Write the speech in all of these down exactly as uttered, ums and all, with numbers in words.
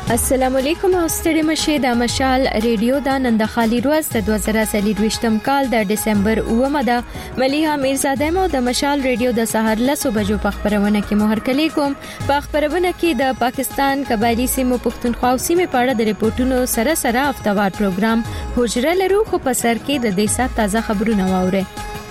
السلام علیکم او ستړي مشه د مشال ریډیو د نن د خالي روز د دوه زره څلورویشتم کال د ډسمبر اوومه ده مليها میرزاده مو د مشال ریډیو د سحر لسو بجو په خبرونه کې مهر کلی کوم په خبرونه کې د پاکستان قبایلی سیمو پښتونخوا او سیمه په اړه د ریپورتونو سره سره هفتوار پروګرام حجره لرو خو په سر کې د دیسا تازه خبرونه واوري.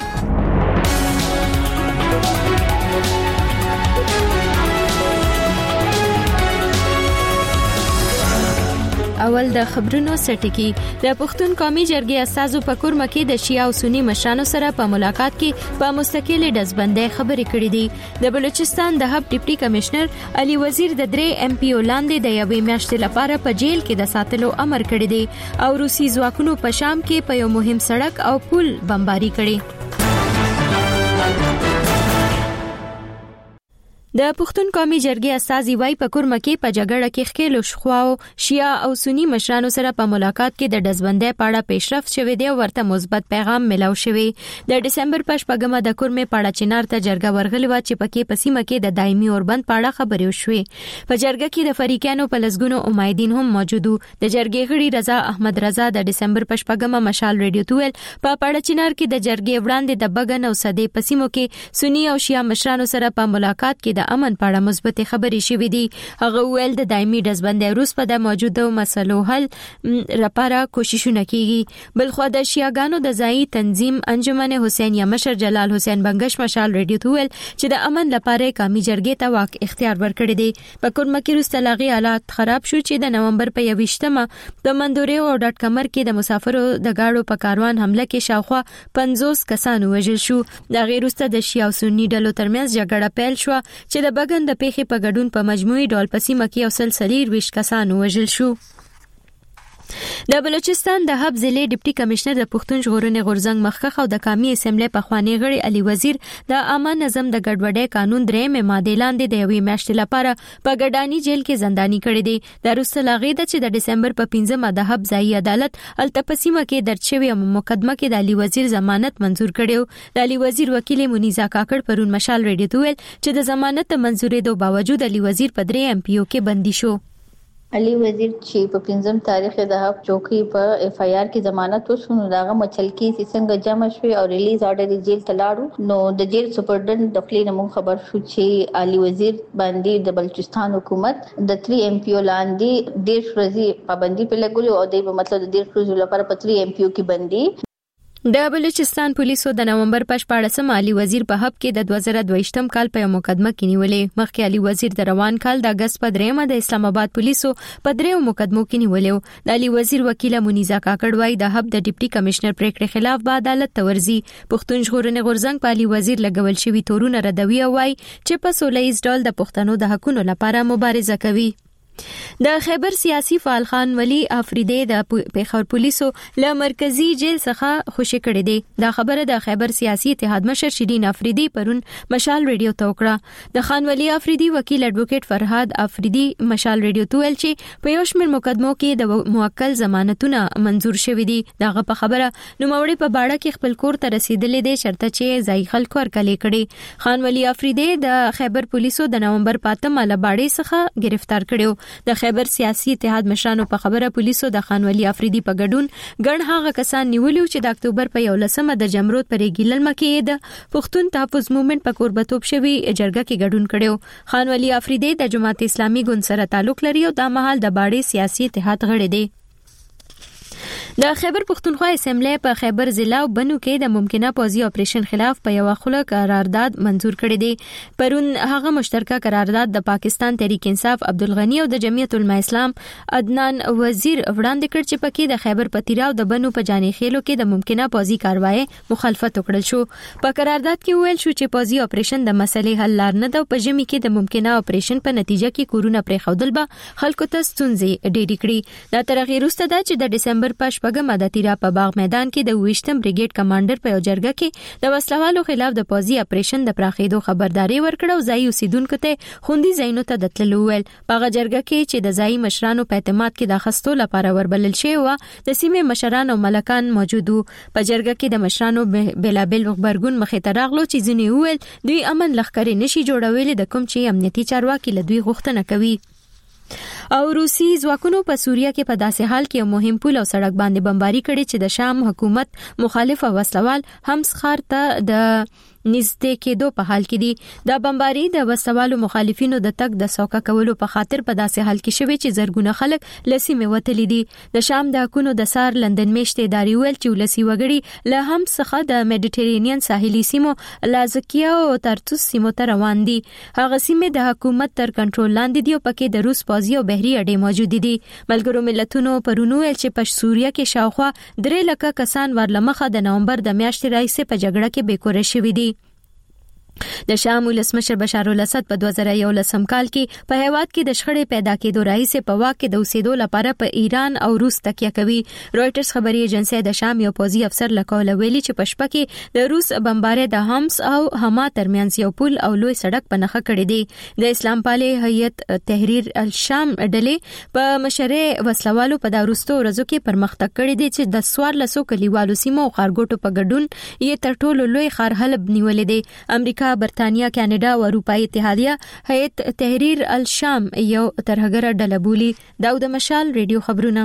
اول د خبرونو سټکی د پښتون قومي جرګې اساسو په کورمه کې د شیعه او سنی مشرانو سره په ملاقات کې په مستقل دزبندې خبرې کړې دي. د بلوچستان د هب ډیپټي کمشنر علي وزیر د درې ایم پی او لاندې د یوې میاشتې لپاره په جیل کې د ساتلو امر کړی دی او روسي ځواکونو په شام کې په یو مهم سړک او پل بمباري کړې. د پښتون قومي جرګې اساسي وای په کورمه کې په جګړه کې خېلو شخواو شیعه او سنی مشرانو سره په ملاقات کې د دزبندې پاړه پیشرفت شوه دی او ورته مثبت پیغام ملاو شوی. د ډسمبر په شپږمه د کورمه پاړه چنار ته جرګه ورغلی و چې پکې پسیمه کې د دایمي اوربند پاړه خبرې وشوي. په جرګه کې د فریقانو په لسګونو امیدین هم موجود وو. د جرګې غړي رضا احمد رضا د ډسمبر په شپږمه مشال ریډیو تویل په پاړه چنار کې د جرګې وړاندې د بغن او صدې پسیمو کې سنی او شیعه مشرانو سره په ملاقات کې د امن په اړه مثبت خبرې شوې دي. هغه ویل د دایمي دزبندې روس په د موجوده مسلو حل لپاره کوششونه کیږي. بلخو د شیعاګانو د ځای تنظیم انجمن حسین یا مشر جلال حسین بنگش مشال ریډیو تویل چې د امن لپاره قومي جرګې ته واک اختیار ورکړی دی. په کورمه کې روستلاغي حالات خراب شو چې د نومبر په یويشتمه د مندوري او ډاټ کمر کې د مسافرو د گاډو په کاروان حمله کې شاوخوا پنځوس کسان وژل شو. د غیر وروسته د شیعه او سنی ډلو ترمنځ جګړه پیل شو چې د بغن د پیښې په ګډون په مجموعي ډول په سیمه کې یو سل سلیر ویش کسان وژل شو. د بلوچستان د هب ضلع ډیپټي کمشنر د پښتون ژغورنې غورځنګ مخکخ او د قومي اسمبلی په خوانی غړي علي وزیر د عامه نظم د ګډوډۍ قانون درېمه ماده لاندې د یوې میاشتې لپاره په ګډانی جیل کې زنداني کړی دی. د روسته لاغې د چې د ډسمبر په پنځمه د هب ځای عدالت التپسیمه کې درج شوی مقدمه کې د علي وزیر ضمانت منزور کړو. د علي وزیر وکیل منیزا کاکړ پرون مشال ریډیو تویل چې د ضمانت منزورې دوه باوجود علي وزیر په درې ایم پی او کې بندي شو. علي وزیر چې په پنځم تاریخ د هب چوکي په اف آی آر کې ضمانت وسونو داغه مچل کې څنګه جمع شوی او ریلیز آرډر د جیل تلاړو نو د جیل سپرډنټ د خپل نوم خبر شو چې علي وزیر باندې د بلوچستان حکومت د تری ایم پی او لاندې ډیر ورځې پابندي په لګولو او د مطلب د ډیر ورځې لپاره په تری ایم پی او کې بندي. د بلوچستان پولیسو د نومبر په شپاړسمه علي وزیر په هب کې د دوه زره دوهشتم کال په مقدمه کې نیولې. مخکې علي وزیر د روان کال د اگست په دریمه د اسلام آباد پولیسو په دریو مقدمو کې نیولې. د علي وزیر وکیل منیزا کاکړ وايي د هب د ډیپټي کمشنر پریکړې خلاف به عدالت ته ورځي. پښتون ژغورنې غورځنګ په علي وزیر لګول شوی تورونه ردوي او وايي چې په سولهییز ډول د پښتنو د حقوقو لپاره مبارزه کوي. د خیبر سیاسي فعال خان ولی افریدی د پیښور پولیسو له مرکزی جیل څخه خوشی کړی دی. دا خبره د خیبر سیاسي اتحاد مشر شیرین افریدی پرون مشال ریډیو ته وکړه. د خان ولی افریدی وکیل اډوکیټ فرهاد افریدی مشال ریډیو ته ویل چې په یو شمېر مقدمو کې د موکل ضمانتونه منزور شوي دي. دغه په خبره نوموړي په باړه کې خپل کور ته رسیدلې دي شرط چې ځای خلکو ورکلې کړي. خان ولی افریدی د خیبر پولیسو د نومبر پاتمه له باړې څخه گرفتار کړو. د خیبر سیاسي اتحاد مشرانو په خبره پولیسو د خان ولی افریدی په ګډون ګڼ هغه کسان نیولیو چې د اکتوبر په یولسمه د جمرود پر ګیلل مکه د پښتون تحفظ موومېنټ په کوربتوب شوی جرګه کې ګډون کړو. خان ولی افریدی د جماعت اسلامي ګوند سره تعلق لري او د مهال د باړې سیاسي اتحاد غړی دی. د خیبر پښتونخوا اسمبلی په خیبر ضلع او بنو کې د ممکنه پوځي اپریشن خلاف په یو خله قرارداد منزور کړی دی. پرون هغه مشترکه قرارداد د پاکستان تحریک انصاف عبدالغنی او د جمعیت العلماء اسلام عدنان وزیر وړاندې کړ چې پکې د خیبر پتیرا او د بنو په جانې خېلو کې د ممکنه پوځي کاروایی مخالفت وکړل شو. په قرارداد کې ویل شو چې پوځي اپریشن د مسلې حل لار نه ده او په ژمي کې د ممکنه اپریشن په نتیجه کې کورونه پرې خودل به خلکو ته ستونزې ډېری کړي. دا تر هغه وروسته ده چې د ډسمبر په شپږمه د تیرا په باغ میدان کې د ویشتم بریګیډ کمانډر په یو جرګه کې د وسلوالو خلاف د پوځي اپریشن د پراخېدو خبرداري ورکړه او ځای اوسیدونکو ته خوندي ځایونو ته د تللو ویل. په هغه جرګه کې چې د ځای مشرانو په اعتماد کې د اخیستو لپاره وربلل شوی و د سیمې مشران او ملکان موجود وو. په جرګه کې د مشرانو بلابل خبرګون مخې ته راغلو چې ځینې ویل دوی امن لښکرې نشي جوړولې د کوم چې امنیتي چارواکي له دوی غوښتنه کوي. او روسي ځواکونو په سوریه کې په داسې حال کې مهم پل او سړک باندې بمباري کړې چې د شام حکومت مخالف او وسلوال همس ښار ته د نږدې کېدو په حال کې دي. د بمباري د وسوالو مخالفینو د تک د سوکا کولو په خاطر په داسې حال کې شوی چې زرګونه خلک لسیمه وتلی دي. د شام د حکومت د سار لندن میشته اداري ویل چې لسی وګړي له هم څخه د میډیټرینین ساحلي سیمو لازکیا او ترتوس سیمو ته روان دي. هغه سیمه د حکومت تر کنټرول لاندې دي او پکې د روس پوځي او بحري اډې موجود دي. ملګرو ملتونو پرونو ویل چې په سوریه کې شاوخوا درې لکه کسان ورلمخه د نومبر د میاشتې راځي په جګړه کې بیکور شوي دي. د شام ولسمشر بشار الاسد په دوه زره یولسم کال کې په هیواد کې د شخړې پیدا کېدو راځي په واک کې د اوسېدو لپاره په ایران او روس تکیه کوي. رويټرز خبري ایجنسی د شام یو پوځي افسر لکول ویلي چې په شپه کې د روس بمباري د همس او حما ترمنځ یو پل او لوی سړک په نخښه کړی دی. د اسلام پالي هیئت تحریر الشام ډلې په مشرې وسلوالو په داروستو ورځو کې پرمختګ کړی دی چې د سوار لسو کلیوالو سیمو او خارګوټو په ګډون یې تر ټولو لوی ښار حلب نیولې دی. امریکا، برتانیا، کاناډا او اروپאי اتحادیه هیئت تحریر الشام یو ترهګره ډله بولي. داود مشال، ریډیو خبرونه.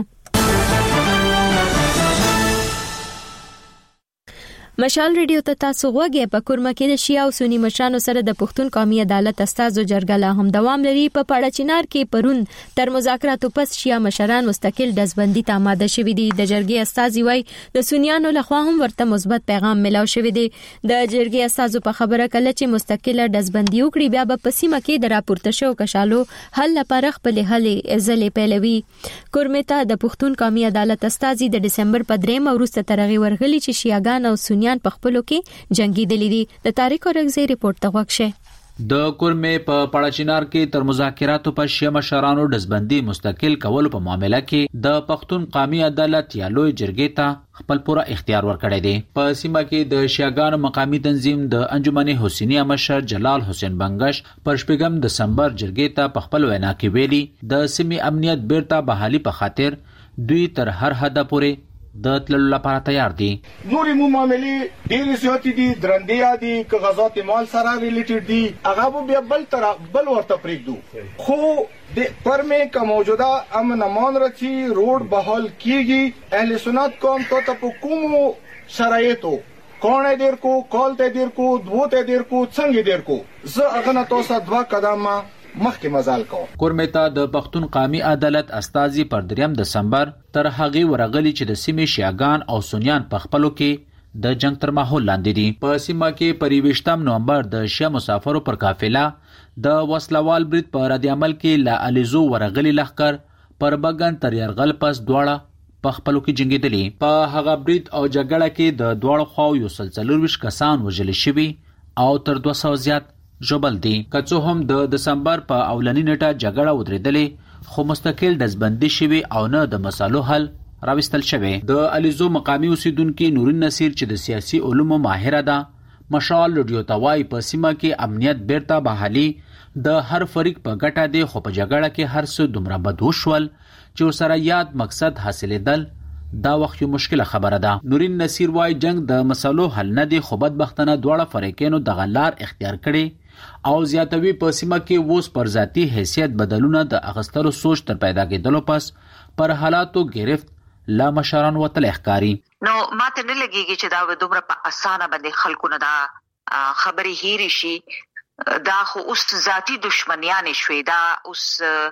مشال ریډیو ته تاسو غوږی په کورما کې د شیا او سنی مشرانو سره د پښتون قومي عدالت استازو جرګه لا هم دوام لري. په پاړه چنار کې پرون تر مذاکراتو پس شیا مشران مستقل دزبندي ته آماده شوي دي. د جرګې استازي وای د سنیانو لخوا هم ورته مثبت پیغام ملاو شوی دی. د جرګې استازو په خبره کله چې مستقله دزبندي وکړي بیا به په سیمه کې د راپورته شو کشالو حل لپاره خپل هلې ځلې پیلوي. کورمه ته د پښتون قومي عدالت استازي د دسمبر په دریم وروسته ترغي ورغلي چې شیاګان او سنی په خپلو کې جنگي دي. د تاریخ اورغزي رپورت ته وښه د کورمه په پاړچینار کې تر مذاکراتو په شیا مشرانو دزبندي مستقل کول په معاملې کې د پښتون قومي عدالت یا لوی جرګې ته خپل پوره اختیار ورکړی دی. په سیمه کې د شیاګانو مقامی تنظیم د انجمن حسینیه مشر جلال حسین بنگش پر شپږم دسمبر جرګې ته په خپل وینا کې ویلي د سیمې امنیت بیرته بحالي په خاطر دوی تر هر حد پورې د تللو لپاره تیار دي. نوري مو معاملې ډېرې زیاتې دي، درندې دي، کاغذات مال سره ریلیټډ دي، هغه بیا بل تر بل ورته پرېږدو. خو د پرمه کا موجوده امن امان رچی روډ بحال کیږي. اهل سنت قوم ته په کومو شرایطو کونه دیر کو کال ته دیر کو دوه ته دیر کو څنګه دیر کو زه هغه نه تاسو دوا قدمه مخکې مزال کو. کورمه د پښتون قومي عدالت استازي پر دریم دسمبر تر هغه ورغلي چې د سیمې شیاګان او سنیان په خپلو کې د جنگ تر ماحول لاندې دي. په سیمه کې پر یوویشتم نومبر د شیا مسافرو پر قافله د وسلوال برید په رد عمل کې لا الیزو ورغلي لخر پر بغن تر يرغل پس دواړه په خپلو کې جنگیدلي. په هغه برید او جګړه کې د دواړو خواو یو سلسله ویش کسان وژل شوي او تر دوه سوه زیات جوبل دي. کڅو هم د دسمبر په اولنی نیټه جګړه ودرېدلې خو مستقل دزبندي شوي او نه د مسالو حل راوستل شوی. د الیزو مقامی اوسیدونکو نورین نصیر چې د سیاسي علومو ماهره ده مشال رډیو توای په سیمه کې امنیت بیرته بحالي د هر فریق په ګټه دی خو په جګړه کې هر څه دومره بد وشول چې سره یاد مقصد حاصلېدل دا وخت یو مشکله خبره ده. نورین نصیر وای جنگ د مسالو حل نه دی خو بدبختانه دواړه فریقینو د غلار اختیار کړي او زیاتوي په سیمه کې ووس پر ذاتی حیثیت بدلونه د اغستلو سوچ تر پیدا کېدلو پس پر حالاتو گرفت لا مشران وتل احکاری. نو ماته نه لګیږي چې دا دومره په اسانه باندې خلکو نه دا خبري هېری شي. دا خو اوس ذاتی دشمنیان شوي، دا اوس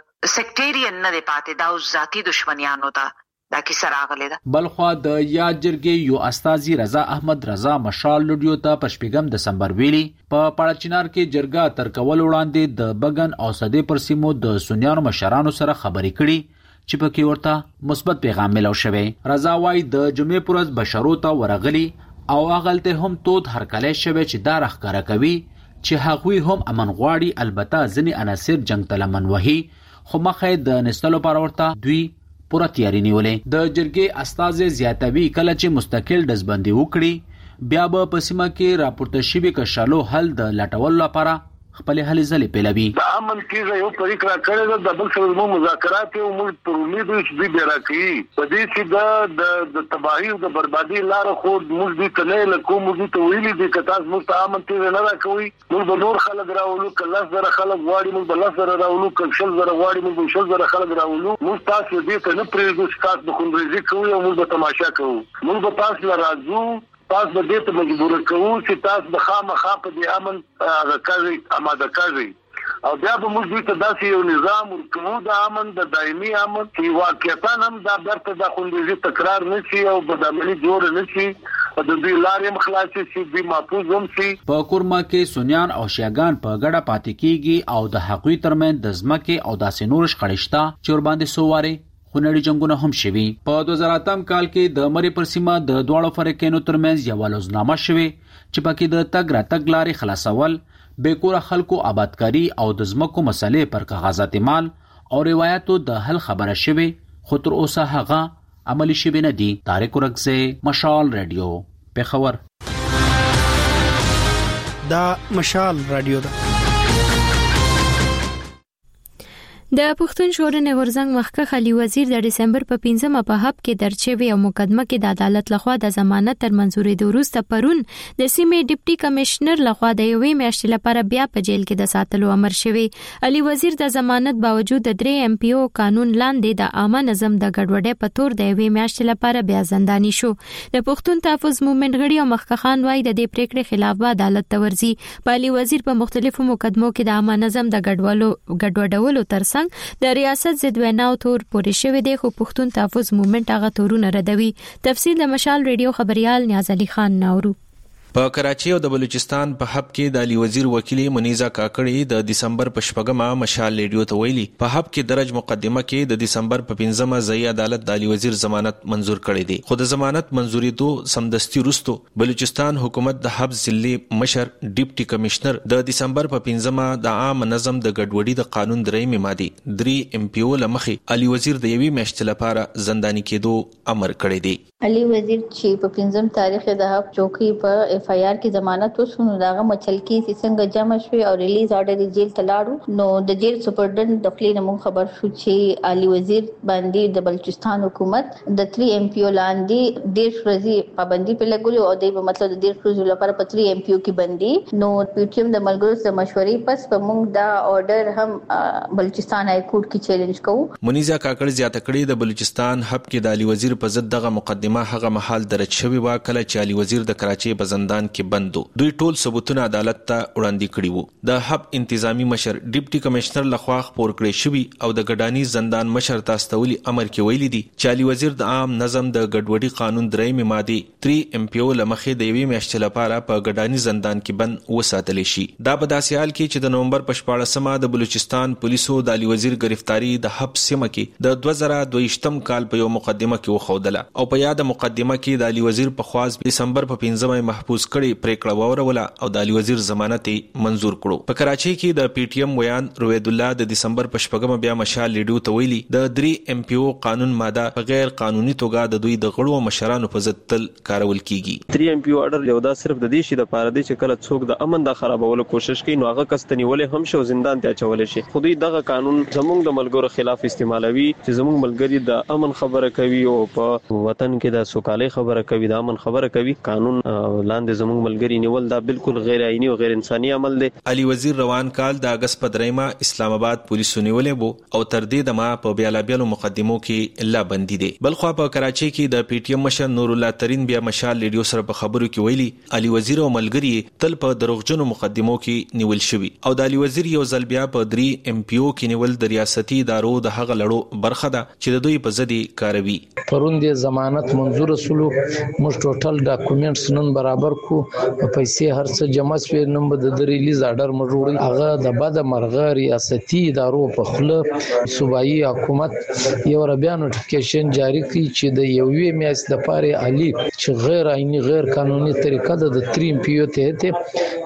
سیکټریان نه دی پاتې، دا اوس ذاتی دشمنیانو ته دا کیسه راغلی ده. بلخوا د یاد جرګې یو استازي رضا احمد رضا مشال لډیو ته په شپږم دسمبر ویلي په پاړچینار کې جرګه تر کول وړاندې د بغن او صدې پر سیمو د سنیانو مشرانو سره خبرې کړي چې په کې ورته مثبت پیغام ملو شوی. رضا وايي د جمعې پرز بشرو ته ورغلي او اغلته هم تود هرکلی شوی چې دا راخکاره کوي چې هغوی هم امن غواړي. البته ځینې عناصر جنگ ته لمن وهي خو مخې د نستلو پر ورته دوی پوره تیاری نیولې. د جرګې استازي زیاتوي کله چې مستقل دزبندي وکړي بیا به په سیمه کې راپورته شوي کشالو حل د لټول لپاره خپل هلې ځلې پیلوي. د امن کیږي یو طریق را کړی د بل سره مو مذاکرات او موږ پر امید چې دوی بیا راکړي په دې چې د د تباہي او د بربادي لار خو موږ دې ته نه لکو موږ ته ویلي دي چې تاسو موږ ته امن کیږي نه راکوي موږ به نور خلک راولو کله زره خلک غواړي موږ به لاسره راولو کله شل زره غواړي موږ به شل زره خلک راولو موږ تاسو دې ته نه پرېږدو چې تاسو به خونریزي کوئ او موږ به تماشا کوو موږ به تاسو له راځو تاسو به دې ته مجبور کوو چې تاسو د خامخا په دې امن هغه کوي اماده کوي او بیا به موږ دې ته داسې یو نظام ورکوو د امن د دایمي امن چې واقعیتا هم دا برته د خونریزي تکرار نه شي او بدعملي جوړ نه شي د دوی لارې مخلاص شي دوی محفوظ هم شي. په کورما کې سنیان او شیعاګان په ګډه پاتې کیږي او د هغوی ترمنځ د ځمکې او داسې نور شخړې شته چې ورباندې سوواري خونړي جنگونه هم شوي. په دوه زره اتم کال کې د مرې پر سیمه د دواړو فریقینو ترمنځ یوه لوزنامه شوې چې پکې د تګ راتګ لارې خلاصول بېکوره خلکو آبادکاري او د ځمکو مسلې پر کاغذات مال او روایتو د حل خبره شوې خو تر اوسه هغه عملي شوې نه دي. طارق ورکزی، مشال رادیو، پېښور. دا مشال رادیو ده. د پښتون ژغورنې غورځنګ مخکښ علي وزیر د دسمبر په پنځمه په حب کې درج شوی او مقدمه کې د عدالت لخوا د ضمانت تر منځوري وروسته پرون د سیمې ډیپټي کمشنر لخوا د یوې میاشتې لپاره بیا په جیل کې د ساتلو امر شوی. علي وزیر د ضمانت باوجود د درې ایم پی او قانون لاندې د عامه نظم د ګډوډۍ په تور د یوې میاشتې لپاره بیا زنداني شو. د پښتون تحفظ موومېنټ غړي او مخکښان وايي د دې پریکړې خلاف به عدالت ته ورځي. په علي وزیر په مختلفو مقدمو کې د عامه نظم د ګډوډولو ترڅنګ د ریاست ضد ویناو تور پورې شوی دی خو پښتون تحفظ موومېنټ هغه تورونه ردوي. تفصیل د مشال ریډیو خبريال نیاز علي خان ناورو. په کراچي او د بلوچستان په حب کې د علي وزیر وکیل منیزا کاکړي د دسمبر په شپږمه مشال ریډیو ته ویلي په حب کې درج مقدمه کې د دسمبر په پنځمه ځای عدالت د علي وزیر ضمانت منزور کړی دی خو د ضمانت منزوري دو سمدستي وروسته بلوچستان حکومت د حب ضلعي مشر ډیپټي کمشنر د دسمبر په پنځمه د عام نظم د ګډوډۍ د قانون درېمې ماده درې ایم پی او لمخي علي وزیر د یوې میاشتې لپاره زنداني کېدو امر کړی دی. علي وزیر چې په پنځم تاریخ د حب چوکي په اف آی آر کې ضمانت وسونو داغه مچلکی چې څنګه جمع شوی او ریلیز آرډر جیل تلاړو نو د جیل سپرډنټ د خپل نوم خبر شو چې علي وزیر باندې د بلوچستان حکومت د تری ایم پی او لاندې ډیر ورځې پابندي په لګولو او د مطلب د ډیر ورځې لپاره په تری ایم پی او کې بندي نو پی ټی ایم د ملګرو سره مشورې پس په موږ دا آرډر هم بلوچستان های کورټ کې چیلنج کوو. منیزا کاکړ زیاته کړې د بلوچستان حب کې د علي وزیر په ضد دغه مقدمه ما هغه محل درج شوی و کله چې علي وزیر د کراچي په زندان کې بندو دوی ټول ثبوتونه عدالت ته وړاندې کړي وو. د حب انتظامی مشر ډیپټي کمشنر لخوا خبر کړی شوی او د ګډانی زندان مشر تاستولي امر کې ویلي دي چې علي وزیر د عام نظم د ګډوډۍ قانون درېمې ماده تری ایم پی او لمخې د یوې میاشتې لپاره په ګډانی زندان کې بند وساتل شي. دا په داسې حال کې چې د نومبر په شپاړسمه د بلوچستان پولیسو د علي وزیر گرفتاری د حب سیمه کې د دوه زره دوهشتم کال په یو مقدمه کې وخودله او په یاد مقدمه کې د علي وزیر په خواص دسمبر په پنځمه محفوظ کړي پریکړه ووروله او د علي وزیر ضمانت منزور کړو. په کراچي کې د پی ټی ایم ویان روید الله د دسمبر په شپږمه بیا مشال لیډیو ته ویلي د درې ایم پی او قانون ماده په غیر قانوني توګه د دوی د غړو مشرانو په ضد تل کارول کیږي. درې ایم پی او اډر یو دا صرف د دې شي د پاره دی چې کله څوک د امن د خرابولو کوشش کوي نو هغه کستنی ولې هم شو زندان ته اچول شي. خو دوی دغه قانون زموږ د ملګرو خلاف استعمالوي چې زموږ ملګری د امن خبره کوي او په وطن کې د سوکالۍ خبره کوي د امن خبره کوي قانون لاندې زموږ ملګری نیول دا بالکل غیر آئینی او غیر انساني عمل دی. علي وزیر روان کال د اگست په دریمه اسلام آباد پولیسو نیولې وو او تر دې دمه په بیلابیلو مقدمو کې لا بندي دي. بلخو په کراچي کې د پی ټی ایم مشر نور الله ترين بیا مشال لیډیو سره په خبرو کې ویلي علي وزیر او ملګری تل په دروغجنو مقدمو کې نیول شوی او د علي وزیر یو ځل بیا په درې ایم پی او کې نیول د ریاستي ادارو د هغه لړو برخه ده چې د دوی په ضد کاروي. پرون د ضمانت منزور سلو موږ ټوټل ډاکومېنټس نن برابر کو پیسې هر څه جمع شوی نن به د ریلیز آرډر مجوړي هغه د بد مرغه ریاستي ادارو په خله صوبایي حکومت یو ربیا نوټیفیکیشن جاری کړي چې د یوې میاشتې لپاره علي چې غیر آئینی غیر قانوني طریقه د تریم پیو ته ته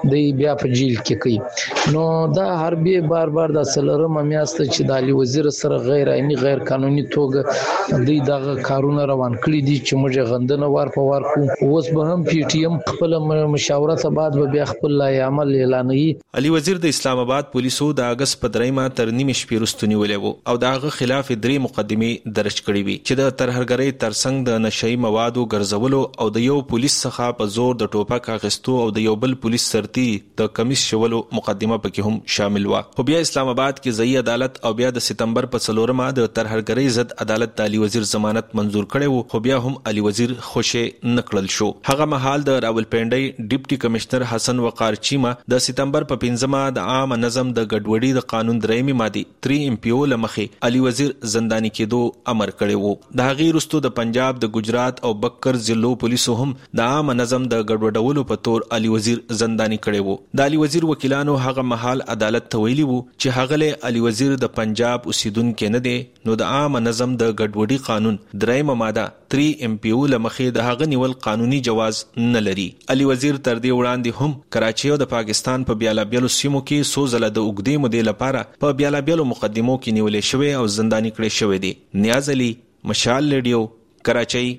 د بیا په جیل کې کوي. نو دا حربي بار بار د سلرم میاشت چې د علي وزیر سره غیر عیني غیر قانوني توګه دوی دغه کارونه روان کړی دي چې موږ غندنه وار په وار کوو. اوس به هم پی ټی ایم خپل مشاورت بعد به بیا خپل لای عمل اعلانوي. علي وزیر د اسلام آباد پولیسو د اگست په دریمه تر نیمه شپې وروسته نیولې وو او دغه خلاف درې مقدمې درج کړې وي چې د ترهګرۍ ترڅنګ د نشئی موادو ګرځولو او د یو پولیس څخه په زور د ټوپک اخیستو او د یو بل پولیس سرتي د کمیس شولو مقدمه پکې هم شامل و. خو بیا اسلام آباد کې ځای عدالت او بیا د سپتمبر په څلورمه د ترهګرۍ ضد عدالت د علي وزیر ضمانت منزور کړي وو. خو بیا هم علي وزیر خوشې نکړل شو. هغه مهال د راولپنډي ډیپټي کمشنر حسن وقار چیما د سپتمبر په پنځمه د عام نظم د ګډوډۍ د قانون درېمې ماده تری ام پی او لمخې علي وزیر زنداني کېدو امر کړی وو. د هغې وروسته د پنجاب د ګجرات او بکر ضلعو پولیسو هم د عام نظم د ګډوډولو په تور علي وزیر زنداني کړی وو. د علي وزیر وکیلانو هغه مهال عدالت ته ویلي وو چې هغه علي وزیر د پنجاب اوسیدونکو نه دی نو د عام نظم د ګډوډۍ قانون درېمه ماده تری ام پی او لمخې د هغه نیول قانوني جواز نه لري. علي وزیر تر دې وړاندې هم کراچي او د پاکستان په بیاله بیلو سیمو کې څو ځله د اوږدې مودې لپاره په بیاله بیلو مقدمو کې نیولې شوی او زنداني کړی شوی دی. نیاز علي، مشال ریډیو، کراچي.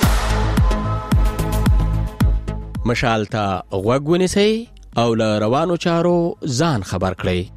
مشال ته غوږ ونیسئ او له روانو چارو ځان خبر کړئ.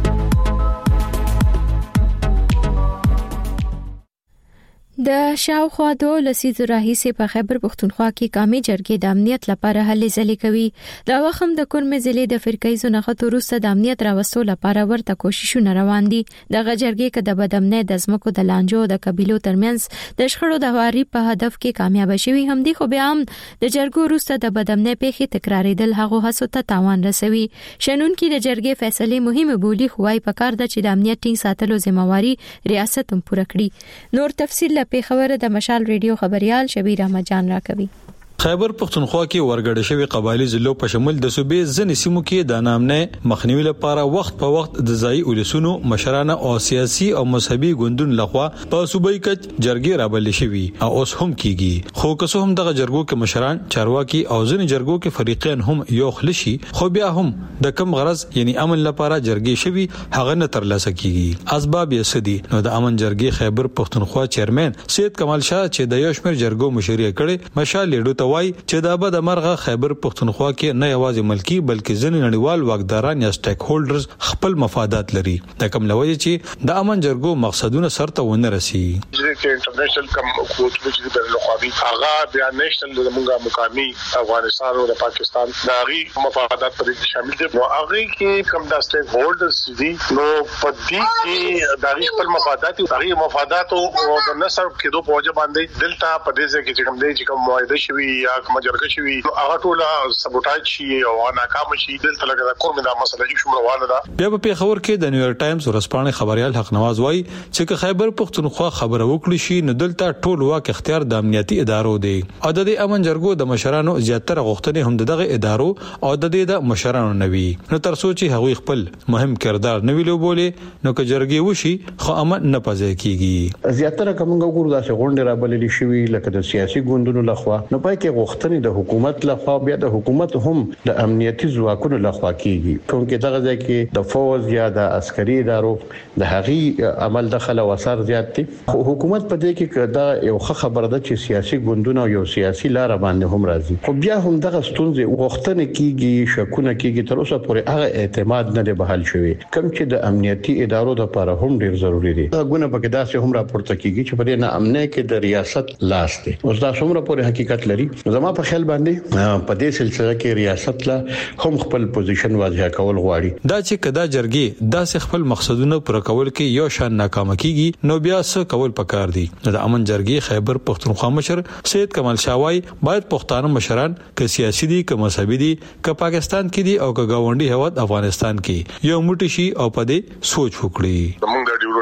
د شاوخوا دوه لسیزو راهیسې په خیبر پښتونخوا کې قومي جرګې د امنیت لپاره هلې ځلې کوي. دا وخت هم د کورمې ضلع د فرقیزو نښتو وروسته د امنیت راوستو لپاره ورته کوششونه روان دي. دغه جرګې که د بدامنۍ د ځمکو د لانجو د قبیلو ترمنځ د شخړو د هواري په هدف کې کامیاب شوي هم دي، خو بیا هم د جرګو وروسته د بدامنۍ پیښې تکرارېدل هغو هڅو ته تاوان رسوي. شنونکي د جرګې فیصلې مهمه بولي، خو وايي پکار ده چې د امنیت ټینګ ساتلو ذمہواری ریاست هم پوره کړي. نور تفصیل پیښور د مشال ریډیو خبريال شبیر احمد جان راکوي. خیبر پښتونخوا کې ورګړې شوی قبایلی ضلعو په شمول د صوبې ځینې سیمو کې د نامنه مخنیوي لپاره وخت په وخت د ځای ولسونو مشرانه او سیاسي او مذهبي ګوندونو لخوا په صوبایي کچ جرګې رابلې شوی او اوس هم کیږي. خو که څه هم دغه جرګو کې مشران، چارواکي او ځینې جرګو کې فریقین هم یو خلشي، خو بیا هم د کم غرض یعنی امن لپاره جرګې شوی هغه نه ترلاسه کیږي. اسباب یې سدي نو د امن جرګې خیبر پښتونخوا چیرمن سید کمال شاه چې د یو شمېر جرګو مشري کړي مشال لیډو وای چې د ابد مرغه خیبر پښتونخوا کې نه یوازې ملکی بلکې ځینې نړیوال واکداران یا سټیک هولډرز خپل مفادات لري. د کوم لوي چې د امن جرګو مقصدونه سرته ونه رسي. چې انټرنیشنل کم کوټ چې د لوخابي هغه بیا نېشنل د موږ مقامي افغانستان او د پاکستان داغي مفادات پرې شامل دي. نو هغه کې کم د سټیک هولډرز دي نو په دې کې داغي خپل مفادات داغي مفادات او د نصر کې دوه پوجا باندې دلته په دې ځای کې چې کوم دی چې کوم معاهده شوی یا کوم جرګه شوی هغه ټوله سبوټاج شي او ناکام شي دلته لکه دا کوم دا مسله هیڅ مروانه ده. بیا په پیښور کې د نیویارک ټایمز ورسپانې خبريال حق نواز وایي چې خیبر پښتونخوا خبره وکړي شي نو دلته ټول واک اختیار د امنیتي ادارو دی. او د امن جرګو د مشرانو زیاتره غوښتنې هم دغه ادارو او د دې د مشرانو نوي نو تر څو چې هغوی خپل مهم کردار نوي لوبولې نو که جرګې وشي خو امن نه پځای کیږي. زیاتره کومه ګورو دا چې غونډه رابللې شوی لکه د سیاسي ګوندونو لخوا نو پای کې غوښتنې د حکومت لخوا بیا د حکومت هم د امنیتي ځواکونو لخوا کیږي کوم کې دغه ځای کې د فوج یا د عسکري ادارو د هغي عمل دخل او اثر زیات دي. حکومت په دې کې دا یو خبره ده چې سیاسي ګوندونه یو سیاسي لار باندې هم راځي خو بیا هم دغه ستونزې غوښتنې کیږي شکونه کیږي تر اوسه پورې هغه اعتماد نه دی بحال شوی کوم چې د امنیتي ادارو لپاره هم ډیر ضروری دي. غوونه پکې داسې هم راپورته کیږي چې په دې نه امنیت کې د ریاست لاس دی. اوس دا څومره پورې حقیقت لري زما په خیال باندې په دې سلسله کې ریاست لا هم خپل پوزیشن واضح کول غواړي. دا چې کدا جرګې داسې خپل مقصدونه پر کول کې یو شان ناکام کیږي نو بیا څه کول پکار دي. د امن جرګې خیبر پښتونخوا مشر سید کمال شاوای باید پښتانه مشران ک سیاسي دي ک مذهبي دي ک پاکستان کې دي او ک گاونډي هواد افغانستان کې یو موټی شي او په دې سوچ وکړي. موږ د ډیورنډ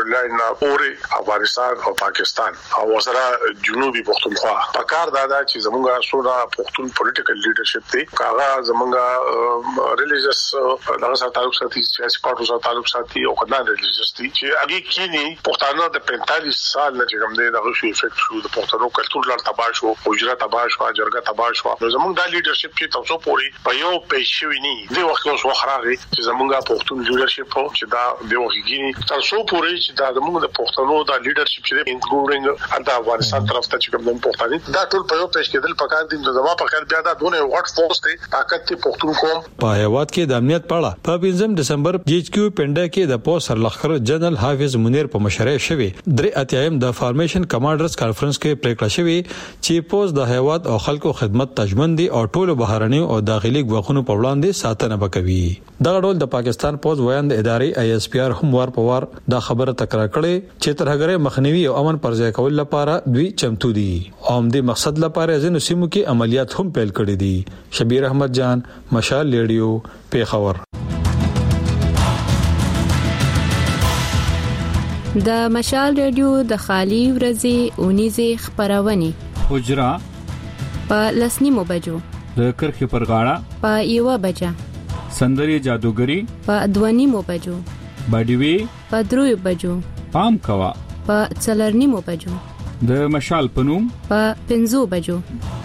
بارډر لاین نه پورې افغانستان او پاکستان او وسره جنوبي پښتونخوا پکار دادا چې زمونږه سونا پښتون پولیټیکل لیډرشپ دی کاغه زمونږه ریلیجیس دغه سره تعلق ساتي سیاسي پارټو سره تعلق ساتي او کله ریلیجیس دي چې هغه کینی پښتانه د پینتالیس سال نه چې کوم دی دغه شی افیکټ شو د پښتنو کلچر لړ تباہ شو اوجره تباہ شو جرګه تباہ شو نو زمونږ د لیډرشپ کې تاسو پوری په یو پېښوي نه دی وخت اوس وخراغي چې زمونږه پښتون لیډرشپ چې دا د وګړي تاسو پوری چې دا زمونږ د پښتنو د لیډرشپ چې انکلوډینګ د افغانستان طرف ته چې کوم د پښتني دا ټول په یو پېښ کې دل پکار دي د زما په کار بیا دا دونه وټ فورس دی طاقت ته پښتون قوم په هیواد کې د امنیت پاړه په پنځم دسمبر جی ایچ کیو پنده کې د پوس سرلخر جنرال حافظ منیر په مشرۍ شوی درې اتیایم د فارمیشن کمانډرز کانفرنس کې پریکړه شوی چې پوس د هیواد او خلکو خدمت تجمن دي او ټول بهرنی او داخلي غوښنو په وړاندې ساتنه وکوي دغه ډول د پاکستان پوز ویاند ادارې آی ایس پی آر هم وار په وار دا خبره تکرار کړي چې ترهګرۍ مخنیوي او امن پر ځای کول لپاره دوی چمتو دي او دې مقصد لپاره ځینو سیمو کې عملیات هم پیل کړي دي شبیر احمد جان مشال ریډیو پیښور د مشال ریډیو د خالی ورځې اونیزه خبرونه حجرا په لسنیمو بجو د کرخي پر غاړه په یوه بجه سندري جادوګری په دوانیمو بجو باډیوي په دروي بجو پام کوا په څلرنیمو بجو د مشال پنوم په پنځو بجو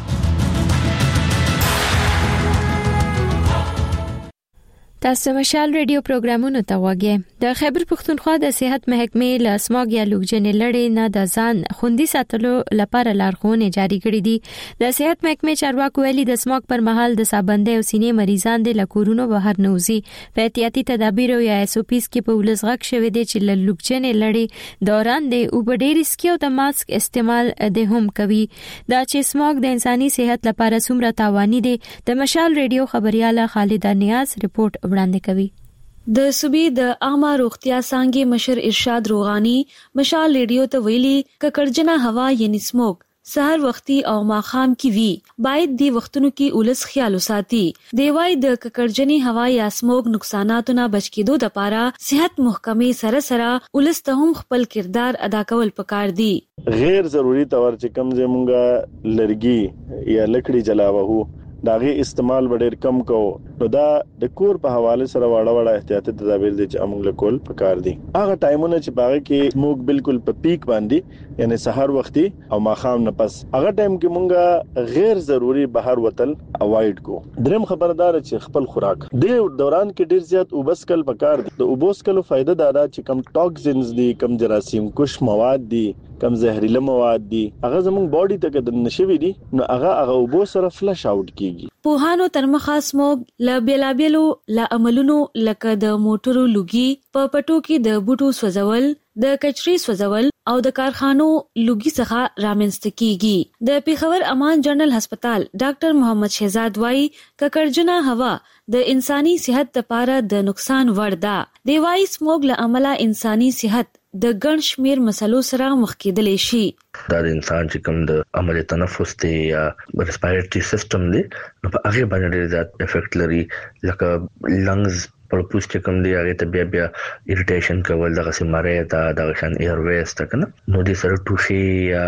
تاسو مشال ریډیو پروګرامونو ته وګورئ د خیبر پښتونخوا د صحت محکمې له اسماګ یا لوګجنې لړۍ نه د ځان خوندي ساتلو لپاره لارښوونې جاری کړې دي د صحت محکمې چارواکو ویلي د اسماګ پر مهال د سابندې او سینې مریضان د لکورونو بهر نوځي په احتیاطي تدابیر یا اس او پیز کې په ولزغک شوی دی چې له لوګجنې لړۍ دوران د اوبډیر اسکی او د ماسک استعمال د هم کوي دا چې اسماګ د انساني صحت لپاره څومره تاواني دي د مشال ریډیو خبرياله خالده نیاز رپورت وړاندې کوي د صوبې د عامه روغتیا څنګه مشر ارشاد روغانی مشال ریډیو ته ویلي ککړجنه هوا یعنی سموک سحر وختي او ماخام کی وی باید دی وختونو کې اولس خیال وساتي دی وای د ککړجنی هوا یا سموک نقصاناتو نه بچ کېدو د پاره صحت محکمې سره سره اولس ته هم خپل کردار ادا کول پکار دي غیر ضروری تور چې کم زمونږه لرګي یا لکړي جلاوه داغه استعمال ډېر کم کو نو دا د کور په حواله سره واړه واړه احتیاطي تدابیر دي چې موږ له کول پکار دي هغه ټایمونه چې باغ کې موږ بالکل په پیک باندې یعنی سحر وختي او ماخام نه پس هغه ټایم کې موږ غیر ضروری بهر وتل اوایډ کو دریم خبردار چې خپل خوراک د دوران کې ډیر زیات وبسکل پکار دي د وبسکلو فائدہ دا ده چې کم ټاکسینز دي کم جراثیم کش مواد دي کم زهريله مواد دي هغه زموږ باډي ته د نشوي دي نو هغه هغه وبو سره فلش اوټ کیږي په هانو ترمخه سموګ ل بیلابلو ل عملونو لکه د موټرو لوګي په پټو کې د بوټو سوځول د کچري سوځول او د کارخانو لوګي څخه رامنځته کیږي د پیښور امان جنرال هسپتال ډاکټر محمد شهزاد وايي ککړجنه هوا د انساني صحت لپاره د نقصان وړ ده دی وايي سموګ له عمله انساني صحت د ګڼ شمیر مسلو سره مخ کېدلی شي دا د انسان چې کوم د عمل تنفس ته یا ریسپیریټری سیستم دی نو په هغه باندې ډېر زیات افیکټ لري لکه لنګز پرپوس چې کوم دی هغه ته بیا بیا اریټیشن کول دغه سیماره ته د شان ایر ویز ته کنه نو د سره ټوخي یا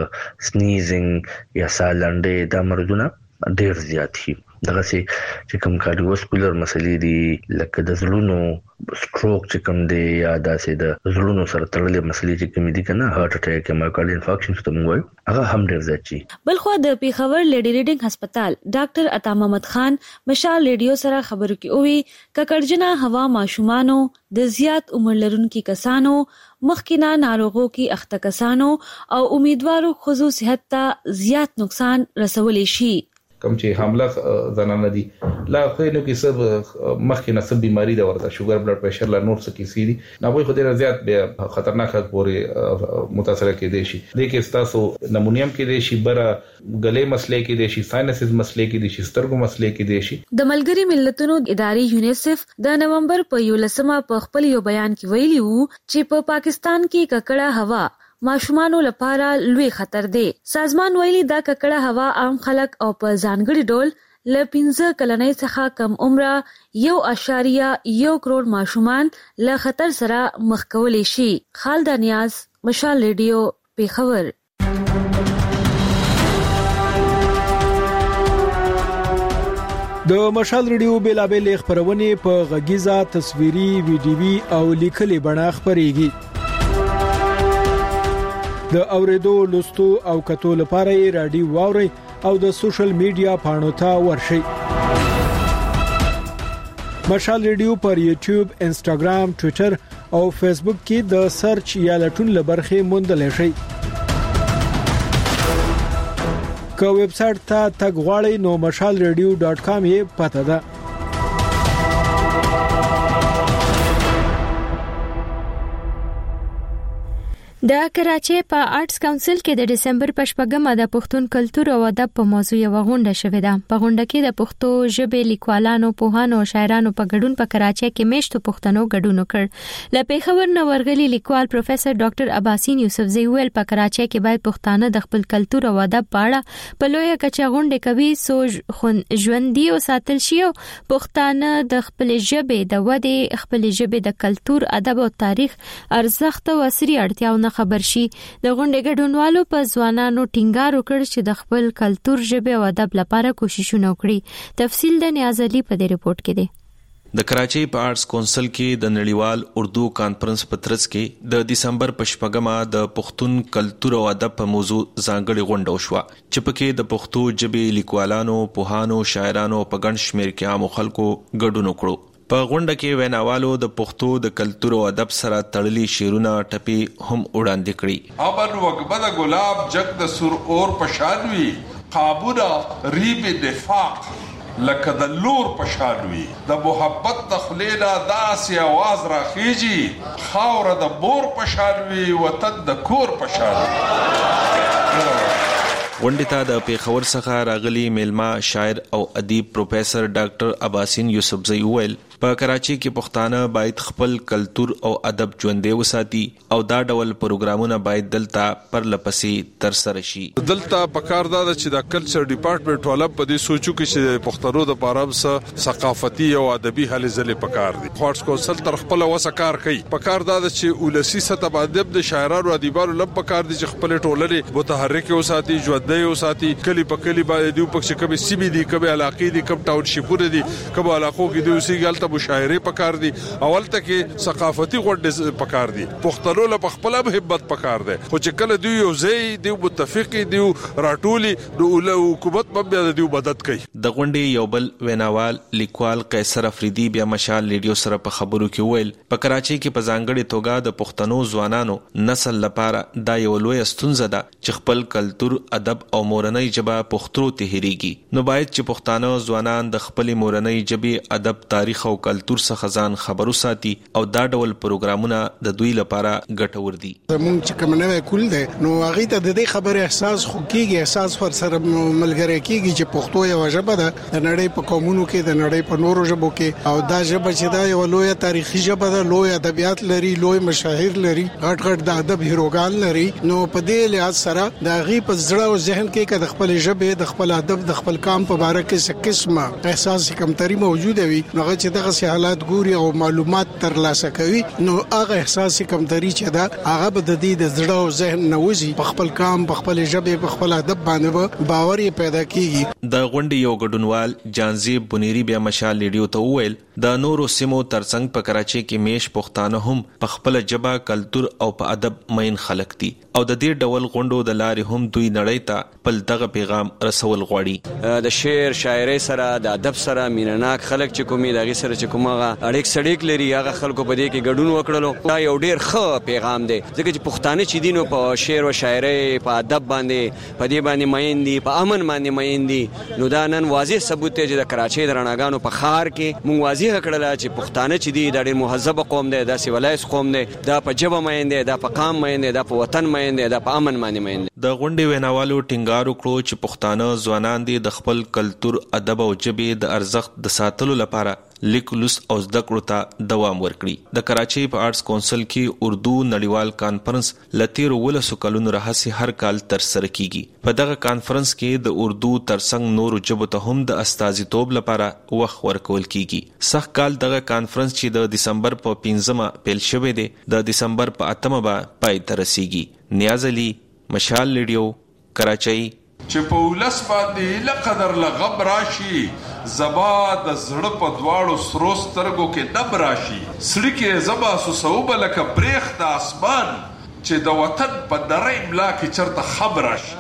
سنیزینګ یا سالنډې د مرضونه ډېر زیات شي دغه سي چې کوم کارډیوواسکولر مسلې دي لکه د زړونو سټروک چې کوم دی یا داسې د زړونو سره تړلې مسلې چې کوم دي کنه هارت اٹیک یا مایوکارډ انفارکشن څه موږ وایو هغه هم ډېر زیات شي بلخو د پیښور لیډي ریډینګ هسپتال ډاکټر عطا محمد خان مشال ریډیو سره خبرو کې اووي ککړجنه هوا ماشومانو د زیات عمر لرونکو کسانو مخکینه ناروغو کې اخته کسانو او امیدوارو خصوصي صحت ته زیات نقصان رسولي شي کم چې حامله زنانه دي لا خو نو کې سب مخکې نه سب بيماري دا ورته شوګر بلډ پريشر لا نور څه کې سي دي نه وای خو ډیر زیات به خطرناک پورې متاثر کې دي شي د کې تاسو نمونیم کې دي شي بره غلې مسلې کې دي شي ساينسز مسلې کې دي شي سترګو مسلې کې دي شي د ملګری ملتونو ادارې یونیسف د نومبر په یولسمه په خپل یو بیان کې ویلي وو چې په پاکستان کې ککړه هوا ماشومانو لپاره لوی خطر دی سازمان ویلي دا ککړه هوا عام خلک او په ځانګړي ډول ل پنځه کلنۍ څخه کم عمره یو اشاریه یو کروڑ ماشومان له خطر سره مخ کولی شي. خالد نیاز، مشال ریډیو، پیښور. د مشال ریډیو بیلابل خبرونه په غږیزه، تصویري، ویډیوي او لیکلي بڼه خبريږي. د اوریدو، لوستو او کتو لپاره رادیو واوري او د سوشل میډیا پاڼو ته ورشئ. مشال ریډیو پر یوټیوب، انسټاګرام، ټوئیټر او فیسبوک کې د سرچ یا لټون لبرخه موندل شي. که ویب سټ ته تګ غواړئ نو مشال ریډیو ډاٹ کام یې پته ده. د کراچۍ په آرټس کونسل کې د دسمبر په شپږمه د پښتون کلچر او ادب په موضوع یو غونډه شوې ده. په غونډه کې د پښتو ژبې لیکوالانو، پوهانو او شاعرانو په ګډون په کراچۍ کې میشتو پښتنو ګډون وکړ. له پیښور نه ورغلي لیکوال پروفیسور ډاکټر عباسین یوسفزئی ویل په کراچۍ کې باید پښتانه د خپل کلچر او ادب په اړه په لویه کچه غونډې کوي سو ژوندۍ او ساتل شي. پښتانه د خپل ژبې د ودې، خپل ژبې د کلچر، ادب او تاریخ ارزښت او عصري اړتیاونه خبر شي. د غونډې ګډونوالو په ځوانانو ټینګار وکړ چې د خپل کلچر، ژبه او ادب لپاره کوششونه وکړي. تفصیل د نیاز علي په دې رپورت کې دی. د کراچۍ په آرټس کونسل کې د نړیوال اردو کانفرنس په ترڅ کې د دسمبر په شپږمه د پښتون کلچر او ادب په موضوع ځانګړې غونډه وشوه چې پکې د پښتو ژبې لیکوالانو، پوهانو، شاعرانو په ګڼ شمېر کې عام خلکو ګډون وکړو. په غونډه کې ویناوالو د پښتو د کلچر او ادب سره تړلي شعرونه ټپي هم وړاندې کړي. ابل وګبد ګلاب جگ د سر اور پشانوي قابونا ریب نفاق لکه د لور پشانوي د محبت د خلینا داسې आवाज راخیږي خاور د بور پشانوي وطن د کور پشانوي. غونډې ته د پیښور څخه راغلي میلمه شاعر او ادیب پروفیسور ډاکټر عباسین یوسفزئی ویل په کراچۍ کې پښتانه باید خپل کلچر او ادب ژوندۍ وساتي او دا ډول پروګرامونه باید دلته پر لپسې تر سره شي. دلته پکار دا چې د کلچر ډپارټمنټ والا په دې سوچو کې چې پښتنو د پارام ثقافتي او ادبي هلې ځلې پکار دي. آرټس کونسل تر خپل وسکار کوي. پکار دا چې ولسی سطح باندې د شاعرانو او ادیبانو لم پکار دي چې خپل ټولنې متحرک وساتي، ژوندۍ وساتي. کلی په کلی باندې دوی پکې کومې سیمې دي، کومې علاقې دي، کوم ټاون شپونه دي، کوم علاقو کې دوی اوسېږي مشاعره پکار دي. اول ته کې ثقافتي غونډې پکار دي. پښتنو له خپل محبت پکار دي. خو چې کله دوی یو ځای دی متفقي دی راټولي نو حکومت په بیا دی مدد کوي. د غونډې یو بل ویناوال لیکوال قیصر افریدي بیا مشال ریډیو سره په خبرو کې ویل په کراچۍ کې په ځانګړي توګه د پښتنو ځوانانو نسل لپاره دا یو لوی ستونزه ده چې خپل کلچر، ادب او مورنۍ ژبه پښتو ته هېریږي. نو باید چې پښتانه ځوانان د خپل مورنۍ ژبې، ادب، تاریخ او کلچر څخه ځان خبرو ساتي او دا ډول پروګرامونه د دوی لپاره ګټور دي. زموږ چې کوم نوې کول دي نو هغه ته د دې خبره احساس خو کیږي، احساس ور سره ملګری کیږي چې پښتو یو ژبه ده د نړۍ په قومونو کې، د نړۍ په نورو ژبو کې، او دا ژبه چې دا یو لوی تاریخي ژبه ده، لوی ادبیات لري، لوی مشاهیر لري، غټ غټ د ادب هیروګان لري. نو په دې لحاظ سره د غي په زړه او ذهن کې د خپل ژبه، د خپل ادب، د خپل قام په اړه کې څه قسمه احساس کمتري موجوده وي نو هغه چې دغه حالات ګوري او معلومات ترلاسه کوي نو هغه احساس کمتري چې دا هغه به د دې د زړه او ذهن نوځي په خپل قام، په خپل ژبه، په خپل ادب باندې باور پیدا کیږي. د غونډې یو ګډونوال جانزیب بنيري بیا مشال ریډیو ته وویل د نورو سیمو ترڅنګ په کراچۍ کې میش پښتانه هم په خپل ژبه، کلچر او په ادب مین خلک دي او د دې ډول غونډو د لارې هم دوی نړۍ ته بل دغه پیغام رسول غواړي. د شعر، شاعري سره، د ادب سره مینناک خلک چې کومي دغه سره چې کومه اړیک سړیک لري هغه خلکو په دې کې ګډون وکړلو. دا یو ډیر ښه پیغام دی ځکه چې پښتانه چې دینو په شعر او شاعري، په ادب باندې، په دې باندې مین دي، په امن باندې مین دي. نو دا نن واضح ثبوت دی چې د کراچۍ د رڼاګانو په ښار کې مونږ واضح کړل چې پښتانه چې دي د ډیر مهذب قوم دی، د سیولایز قوم دی، دا په ژبه مین دي، دا په قام مین دي، دا په وطن مین دي، دا په امن باندې مین دي. د غونډې ویناوالو ټینګار وکړو چې پښتانه ځوانان دي د خپل کلتور، ادب او ژبې د ارزښت د ساتلو لپاره لیک لوست او زده کړو ته دوام ورکړي. د کراچۍ په آرټس کونسل کې اردو نړیوال کانفرنس لتیر ولسو کلونو راهسي هر کال تر سره کیږي. په دغه کانفرنس کې د اردو ترڅنګ نورو ژبو ته هم د استازیتوب لپاره وخت ورکول کیږي. سخت کال دغه کانفرنس چې د دسمبر په پنځمه پیل شوی دی د دسمبر په اتمه به پای ته رسیږي. نیاز علي، مشال ریډیو، کراچۍ. چې په ولس باندې لقدر لغب راشي، زبا د زړه په دواړو سرو سترګو کې نب راشي، سړي کې زبا سوسوبه لکه بریخ د اسمان، چې د وطن په نری ملا کې چرته خب راشي.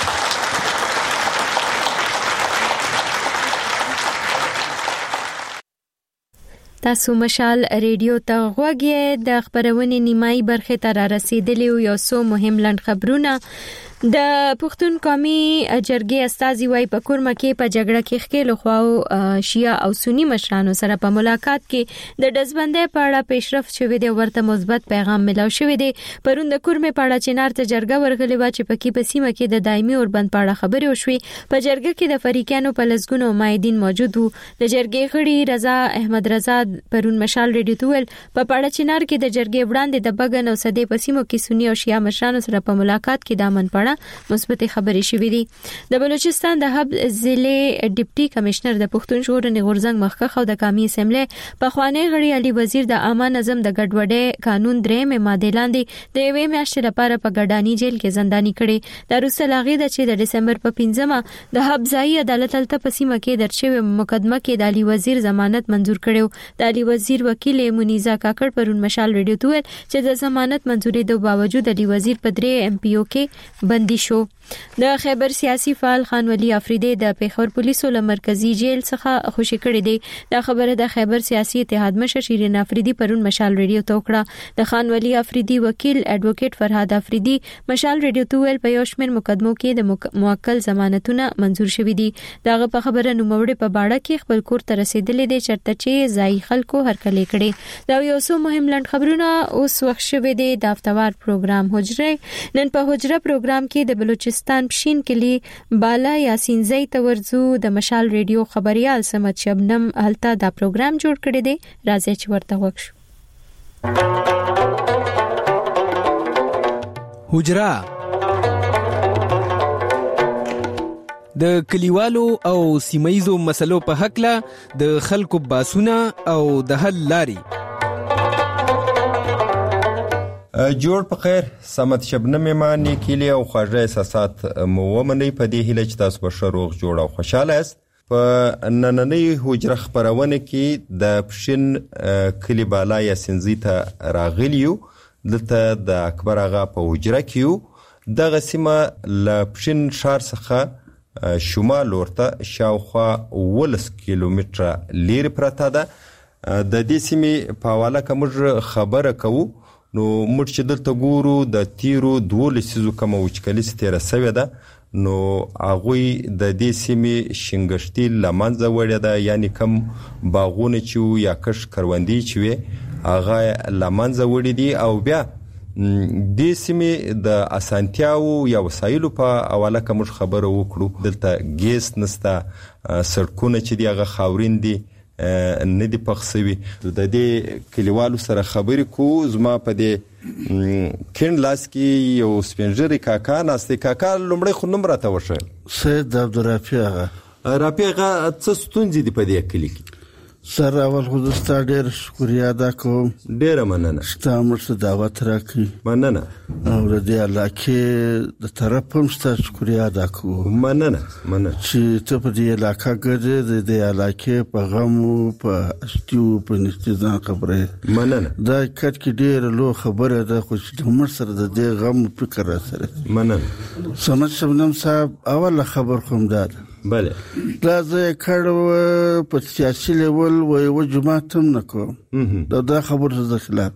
تاسو مشال ریډیو ته غوږ یې. د خبرونې نیمایي برخه ته را رسیدلی یو څو مهم لنډ خبرونه. د پښتون قومي جرګې استازي وايي په کورمه کې په جګړه کې ښکېلو خواو شیعه او سنی مشرانو سره په ملاقات کې د دزبندۍ په اړه پیشرفت شوی دی، ورته مثبت پیغام ملو شوی دی. پرون د کورمه په اړه چنار ته جرګه ورغلې و چې پکې په سیمه کې د دایمي اوربند په اړه خبرې وشوې. په جرګه کې د فریقانو په لسګونو مایدین موجود وو. د جرګې غړي رضا احمد رضا پرون مشال ریډیو ته ویل په پاړه چنار کې د جرګې وړاندې د بګن او سدې په سیمو کې سنی او شیعه مشرانو سره په ملاقات کې د امن په مثبت خبرې شوې دي. د بلوچستان د حب ضلع ډیپټي کمشنر د پښتون ژغورنې غورځنګ مخکخ او د قومي اسمبلی په خوانی غړي علي وزیر د عامه نظم د ګډوډۍ قانون درېمه ماده لاندې د یوې میاشتې لپاره په ګډانی جیل کې زنداني کړي. د روسه لاغې د چې د دسمبر په پنځمه د حب ځای عدالت تل په سیمه کې درچوي مقدمه کې د علي وزیر ضمانت منزور کړو. د علي وزیر وکیل منیزا کاکړ پرون مشال ریډیو ته ویل چې د ضمانت منزوري د باوجود علي وزیر په درې ایم پی او کې بندي شو. د خیبر سیاسي فعال خان ولی افریدی د پیښور پولیسو له مرکزی جیل څخه خوشی کړی دی. دا خبره د خیبر سیاسي اتحاد مشر شیرین افریدی پرون مشال ریډیو ته وکړه. د خان ولی افریدی وکیل اډوکیټ فرهاد افریدی مشال ریډیو ته ویل په یو شمېر مقدمو کې د موکل ضمانتونه منزور شوي دي. داغه په خبره نوموړي په باړه کې خپل کور ته رسیدلې دي چرته چې ځای خلکو هرکلې کړي. دا یو څو مهم لنډ خبرونه اوس وخت شوي دي. د هفتوار پروګرام حجره نن په حجره پروګرام کې د بلوچستان ستان پشین کلی بالا یاسین زئی تورزو د مشال ریډیو خبريال سمت شبنم هلته دا پروګرام جوړ کړی دی. راځي چې ورته وښو. حجره د کلیوالو او سیمایزو مسلو په حق له د خلکو باسونه او د حل لاري. جوړ په خیر سمت شبنم ما نیکلی او خواږه احساسات مو ومني په دې هیله چې تاسو به شروع جوړ او خوشاله است. په نننۍ حجره خبرونه کې د پښین کلی بالا یاسین زئی ته راغلیو. دلته د اکبر آغا په حجره کې د غسیمه ل پښین شهر څخه شمال ورته شاوخوا ولس کیلومتره لري پرته ده. د دې سیمې په حواله کوم خبره کوو نو موږ چې دلته ګورو د تیرو دوه لسیزو کوم وچکلي ستاره سوي ده نو هغه د دې سیمې شنګشتي لمنځه وړي ده، یعنی کم باغونه چې یا کش کروندې چې وي هغه لمنځه وړي دي. او بیا د سیمې د اسانتیاو یا وسایلو په حواله کوم خبره وکړو. دلته ګیس نسته، سړکونه چې دی هغه خاورین دي نه دی پخسوي. د دې کلیوالو سره خبرې کو. زما په دې کین لاس کې یو سپینجری کاکا ناسته. کاکا لومړی خو نوم راته وښه. سید عبدالرافع آغا. رافع آغا څه ستونزې دي په دې کلی کې؟ سر اول خو زستا ډېر شکریه ادا کوم. ډېره مننه ستا موږ ته دعوت راکړي. مننه. او د دې علاقې د طرف هم ستا شکریه ادا کوم. مننه مننه چې ته په دې علاقه ګرځې د دې علاقې په غمو په اشتیو په نستیزان خبره. مننه. دا کټ کې ډېر لو خبره ده خو چې موږ سره د دې غم فکر را سره. مننه. سمت شبنم صاحب اول خبر کوم ده. بله دا زه کړو په سیاسي لیول وای و جماعت هم نکوم. دا دا خبره زه خلاف.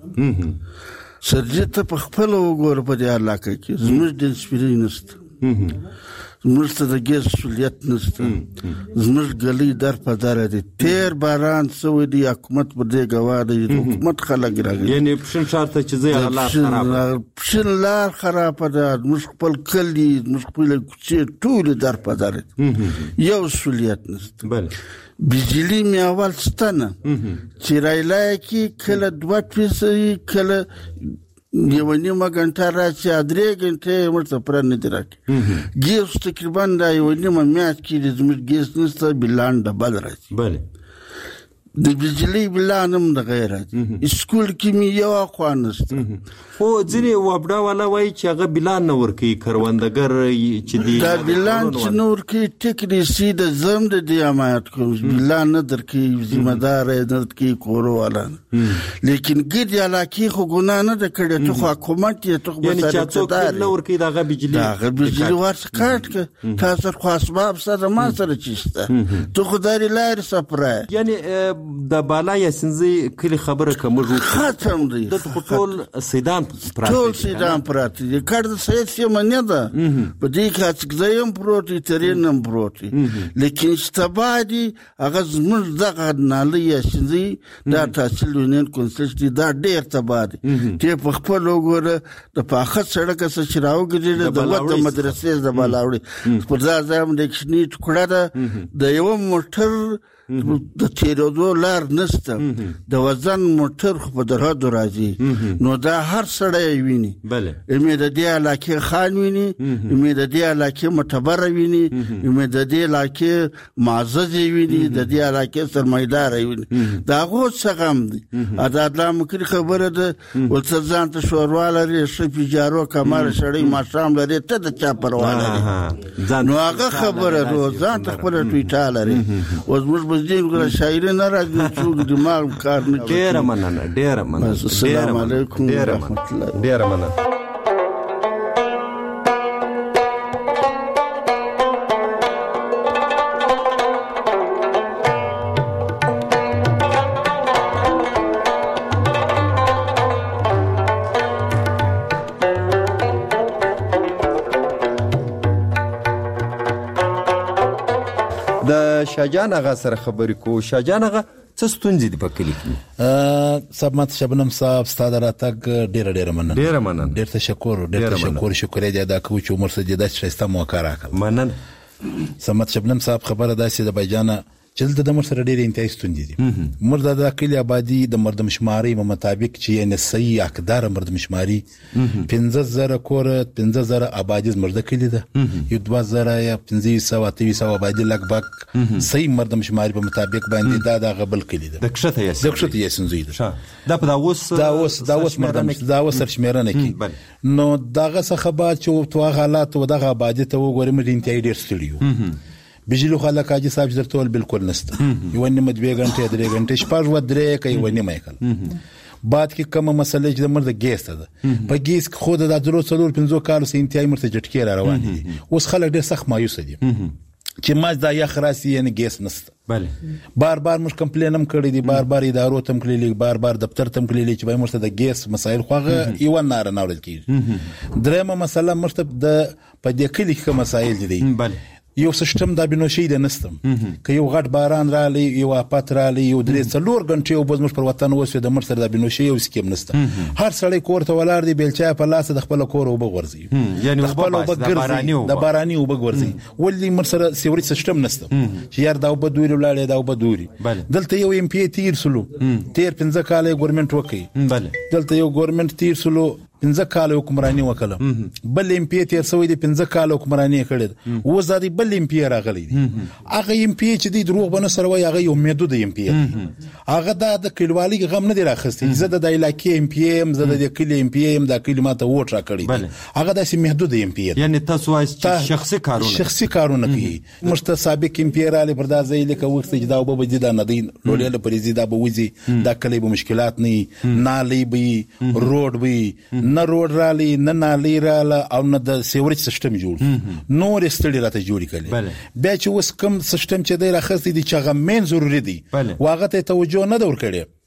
سرجه ته په خپل وګور په دې علاقه کې زموږ د سپیرینست زموږ ته د ګیس سہولیت نشته، زموږ ګلۍ در په دره دي. تیر باران شوی دی، حکومت پر دې ګواه دی، حکومت خلک راغلي. یعنی پښین ښار ته چې ځي هغه لار خرابه، پښین لار خرابه ده. زموږ خپل کلي، زموږ خپل کوڅې ټولې در په دره دي، یو سہولیت نشته. بله بجلی می اول شته نه، چې رایلای کې کله دوه فیصدي، کله یو نیمه غنټه راځي، درې غنټې ورته پر نه درکې. ګیس تقریبا دا یو نیمه میاشت کې زموږ ګیس نشته، بلان ډبل راځي. بله د بجلی بلان هم د غیر راځي. اسکول کې می یو اخوا نشته. خو ځینې وابډا والا وایي چې هغه بلان نه ورکوي کروندګر چې دی، دا بلان چې نه ورکوي ټیکنیسي د زم د دې حمایت کوم، بلان نه درکوي، ذمه دار نه درکوي کورو والا. لیکن ګډ علاقې خو ګناه نه ده کړې، ته خو حکومت یې، ته خو یعنی چې څوک نه ورکوي د هغه بجلی د هغه بجلی ورڅ کاټ که تاسو خو اسباب سره ما سره چیسته، ته خو داري لارې سپرای. یعنی د بالا یاسینزي کلی خبره کومه ختم دی، د ټول سیدان ټول سیدان پراته دي. کار د سید سیمه نه ده، په دې کې اڅګزایم پروت دی، ترینم پروت دی. لیکن استبادي هغه زموږ دغه نالي یاسینزي دا تحصیل یونین کونسل دی، دا ډیر تبادي چې په خپل وګوره د پاخه سړک سره چراو ګرځي د وته مدرسې د بالاوړي پر ځای ځم د کښنی ټکړه ده د یو موټر د تیرودو لار نشته، د وزن موټر خو په درحد راځي. نو دا هر سړی ویني، امید د دې علاقې خان ویني، امید د دې علاقې معتبر ویني، امید د دې علاقې معزز ویني، د دې علاقې سرمایدار ویني. دا غو څنګه دی ادا د مکر خبره ده ولڅ ځان ته شوروا لري، شپې جارو کمر شړې ماشام لري، ته د چا پروا لري. نو هغه خبره روزان ته خپل ټویټر لري. اوس موږ دې شاعر نه راځي چې دماغ کار نه کوي. ډیر مننه، ډیر مننه. السلام علیکم ورحمت الله. ډیر مننه. شاجان آغا سره خبرې کو. شاجان آغا څه ستونزې دي په کلي کې؟ سبمت شبنم صاحب ستاسو راتګ ډېر ډېر مننه. ډېر مننه. ډېر تشکر، ډېر تشکر، شکر دې ادا کوم چې عمر سره دې شایسته موقع راکړه. مننه. سبمت شبنم صاحب خبره داسې د بایجانه چې د مر سره ډېر انتهایی ستونزې دي. مر د کلي آبادی د مردم شماري مطابق چې یعنی صحیح حقدار مردم شماري پنځه زره کور، پنځه زره آبادی مرده کلی ده، یو دوه زره یا پنځه سوه اته سوه آبادی لګبګ صحیح مردم شماري په مطابق باندې دا د غبل کلی ده. د کښته یې د کښته یې سنځي ده. دا په اوس دا اوس دا اوس مردم دا اوس سرشمیرنه کی. نو داغه څخه بعد چې تو حالات و دغه آبادی ته وګورم د انتهایی ډېر ستړي. بجلی خلک اجي صاحب درتول بالکل نشته، یو نیمه دوه غنټه درې غنټه شپږ و درې کوي و نیمه کل. بعد کې کومه مسله چې د مرده ګیس ده، په ګیس خو د درو څلور پنځو کالو سه انتهایی مرته جټکی را روان دي. اوس خلک ډېر سخت مایوس دي چې ما دا یا خراسي یعنی ګیس نشته. بله بار بار مش کمپلین هم کړی دي، بار بار ادارو تم کړی، بار بار دفتر تم کړی چې به مرته د ګیس مسایل خوغه یو نه راوړل کیږي. درېمه مسله مرته د په دې کلی کې مسایل دي. بله یو سیستم دا بنوشي د نستم که یو غټ باران را لې، یو اپات را لې، یو درې څلور غنټې او بزمش پر وطن وسو د مر سره د بنوشي یو سکیم نسته. هر سړی کور ته ولار دی بیلچا په لاس د خپل کور او بغورځي، یعنی خپل او بغورځي د باراني او بغورځي. ولې مر سره سیوري سیستم نسته چې یار دا وب دوی ولاړې دا وب دوی. دلته یو ام پی تیر سلو تیر پنځه کال ګورنمنت وکي. بله دلته یو ګورنمنت تیر سلو پنځه کال حکمرانی وکړه، بل ام پی تیر سوی دی پنځه کال حکمرانی کړې، و زادي بل ام پی راغلی دی. هغه ام پی چې دی دروغ بنه سره وای، هغه یو محدود ام پی هغه د کلیوالي غم نه دی راخستي. زه د علاقې ام پی ام، زه د کلی ام پی ام، د کلمات ووټ را کړی، هغه داسې محدود ام پی. یعنی تاسو وایي شخصي کارونه شخصي کارونه کوي. مشته سابق ام پی را لې پر دا ځای لکه وخت چې دا وب دي دا نه دین لولې له پریزي دا به وځي، دا کلی به مشکلات نه نالي به روډ به نه روډ را لې نه نالي را ل او نه د سیوریج سیستم جوړ نور استړي راته جوړی کړي. بیا چې اوس کوم سیستم چې دی راخستې دي چې هغه مین ضروری دی، واغه ته توجه نه دور کړي.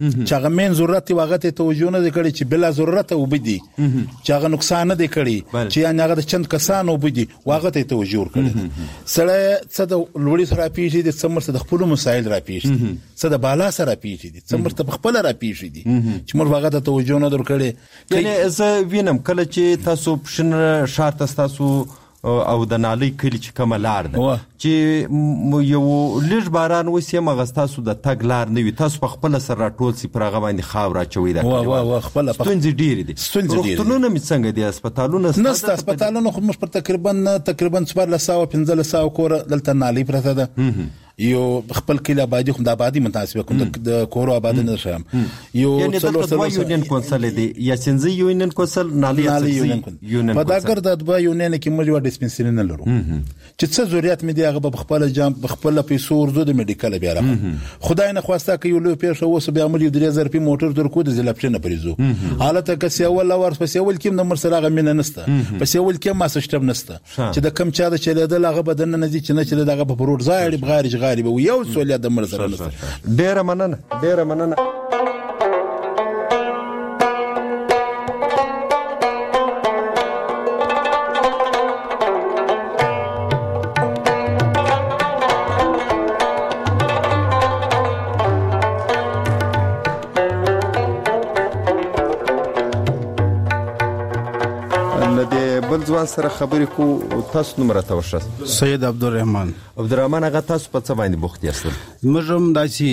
چې هغه مین ضرورت واغه ته توجه نه کړي چې بلا ضرورت وبدي چې هغه نقصان نه کړي چې یعنی هغه چند کسان وبدي واغه ته توجه کړي سره څه د لوړی سره پیښې د څمر څه د خپل مسایل را پیښې څه د بالا سره پیښې دي څمر ته خپل را پیښې دي چې موږ واغه ته توجه نه درکړي یعنی زه وینم کله چې تاسو پښن شارت تاسو او د نالۍ کلی چې کومه لار ده چې یو لږ باران وسې مغه تاسو د تګ لار نه وي تاسو په خپل سر راټول سي پر هغه باندې خاور اچوي ده وا خپل ستونزې ډېرې دي روغتونونه مې څنګه دي هسپتالونه نسته هسپتالونه خو موږ پر تقریبا تقریبا څوارلس سوه پنځلس سوه کور دلته نالۍ پرته ده یو خپل کله آبادی خو د آبادی متاسبه کوم د کورو آبادی نه شم یو څلور څلور یونین کونسل دی یا څنګه یونین کونسل نالي یونین په دا ګر د دوا یونین کې موږ و ډیسپنسری نه لرو چې څه ضرورت مې دی هغه په خپل جام په خپل پیسو ورزو د میډیکل بیا راځم خدای نه خواسته کې یو لوی پیښه وسه بیا ملي درې زره په موټر در کو د زلپشنه پریزو حالت که سیول اور په سیول کې نمبر سره هغه مين نسته په سیول کې ما سیستم نسته چې د کم چا د چلیدل هغه بدن نه دي چې نه چلیدل هغه په پروت ځای بغیر غالب یو سولیا د مرزه ډیره مننه ډیره مننه ځوان سره خبرې کو تاسو نمبر تاسو سید عبدالرحمن عبدالرحمن هغه تاسو په څه باندې بوخت یاست مجرم داسي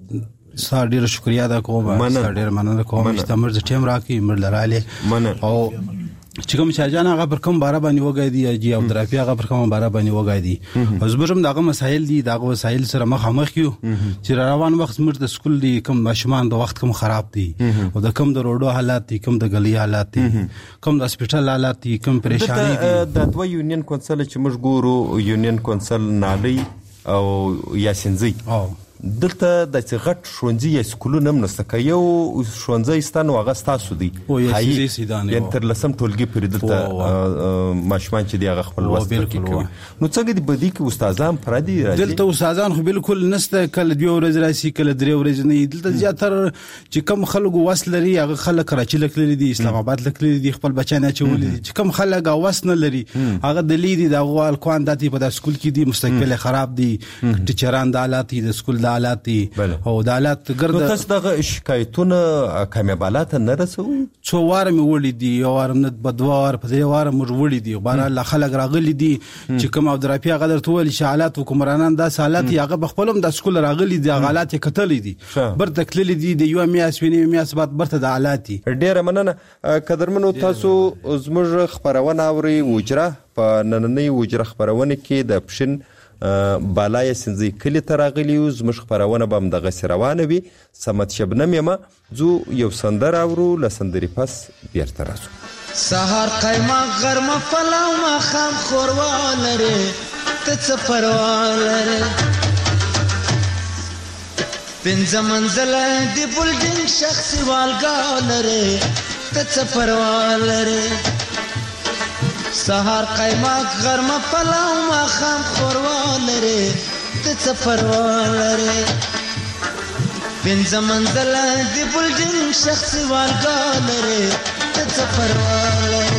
ستا ډیره شکریا ادا کوم ستا ډیره مننه کوم چې تاسو مرزه ټیم راکې مرلراله او چې کوم شاجان هغه پر کوم بارا باندې وګای دی جی او درافي هغه پر کوم بارا باندې وګای دی زبرم دغه مسایل دي دغه وسایل سره مخامخ یو چې روان وخت مرد سکول دي کوم ماشومان د وخت کوم خراب دي او د کوم د روډو حالات دي کوم د غلي حالات دي کوم د هسپټال حالات دي کوم پریشانی دي د دوه یونین کونسل چې موږ ګورو یونین کونسل نالي او یاسینزي او دلته د غټ شونځي یا سکولونه هم نسته که یو شونځی ستانو هغه ستاسو دی یعنې تر لسم ټولګي پورې دلته ماشومان چې دی هغه خپل لوست کوي نو څنګه دي بدي کې استادان پردي دلته استادان خو بالکل نسته کله دوه ورځې راشي کله درې ورځې نه دلته زیاتره چې کم خلکو وس لري هغه خلک کراچي لکلي دي اسلام آباد لکلي دي خپل بچیان اچولي دي چې کم خلک وس نه لري هغه د لیدي د غوال کوان داتي په د سکول کې دي مستقبل خراب دي ټیچران د حالات د سکول حالات دي او د حالات ګرد تاسو دغه شکایتونه کامیابالات نه رسوي څو واره مې وړي دي یو واره نه بدوار په دې واره مې وړي دي بار الله خلک راغلي دي چې کوم او درافي غدر تول شالات حکمرانان د حالات هغه بخپلم د سکول راغلي دي حالات کتلې دي بر تکلل دي د یو میاس ویني میاس بعد برته د حالات ډیره مننه قدرمنو تاسو زموږ خبرونه اوري وجره په نننۍ وجره خبرونه کې د پښن بالای سنځي کلی تراغلی زموږ خبرونه به د غسروانه وي سمت شبنم یما زو یو سندر اورو لسندري پس بیرته راځو سحر قیمه غرمه فلاو ما خام خوروالره ته څه پروالره پنځه منزله دی بلډینګ شخصي والګالره ته څه پروالره سحر قیماک غرمه پلاو ما خام خوروالره ته څه پروالره پنځه منزله دی بلډینګ شخصي والګالره ته څه پروالره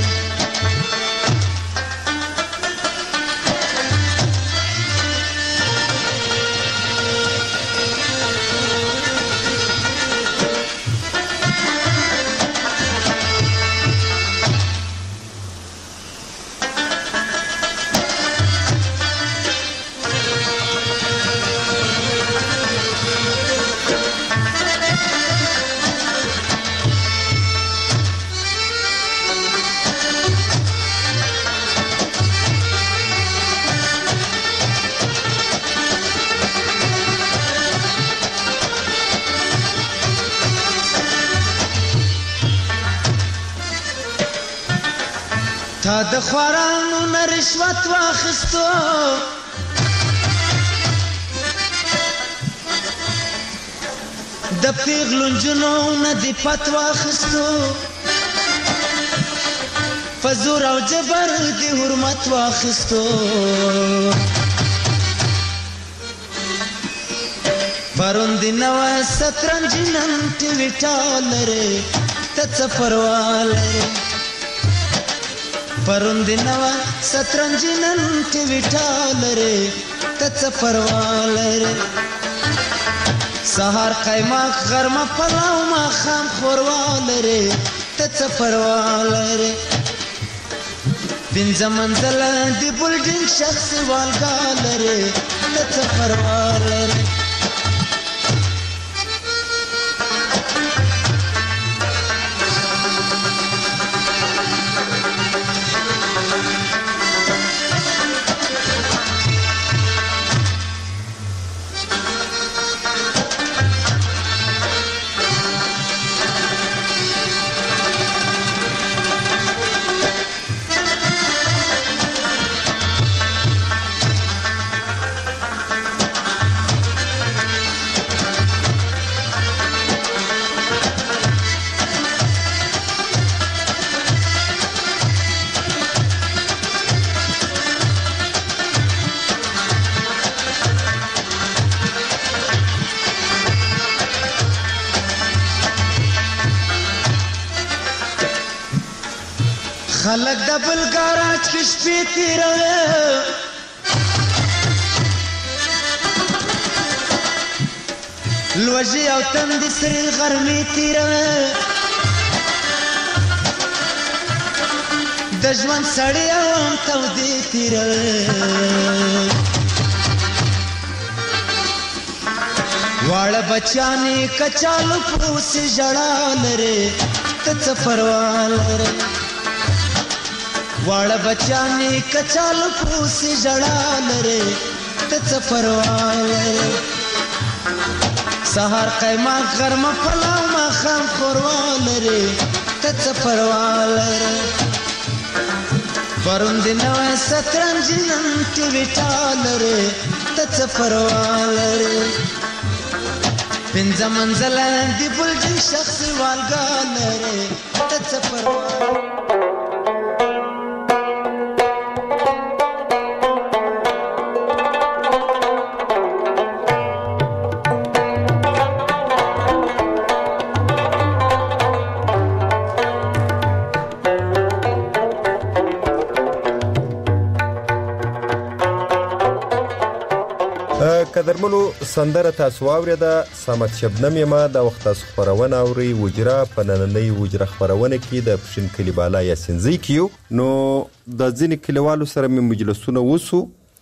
تا د خوارانو نه رشوت واخیستو د پیغلو نجونو نه دې پت واخیستو په زور او جبر دې حرمت واخیستو په پرون دی نوه سترنج نن ټیوي ټالره ته څه پروا لرې پرون دی نوه سترنج نن ټیوي ټالره ته څه پروا لرې سهار قیماق غرمه پلاو ماښام ښوروا لرې ته څه پروا لرې پنځه منزله د بلډینګ شخصي والګا لرې ته څه پروا لرې خلق د بل ګاراج کې شپې تېروي لوږې او تندې سرې غرمې تېروي د ژوند سړې او هم تودې تېروي واړه بچیان یې کچالو پوسې ژړا لرې ته څه پروا لرې واړه بچیانې کچالو پوسې ژړا لرې ته څه پروا لرې سهار قیماق غرمه پلاو ماښام ښوروا لرې ته څه پروا لرې پرون د نوی سترنج نن ټیوي ټالرې ته څه پروا لرې پنځه منزله د بلډینګ شخصي والګا لرې ته څه پروا قدرمنو سندره تاسو واورېده صمد شبنم یم د وخت تاسو خپرونه اورئ وجره په نننۍ وجره خپرونه کې د پښین کلي بالا یاسینزۍ کې یو نو د ځینې کلیوالو سره مې مجلسونه وسو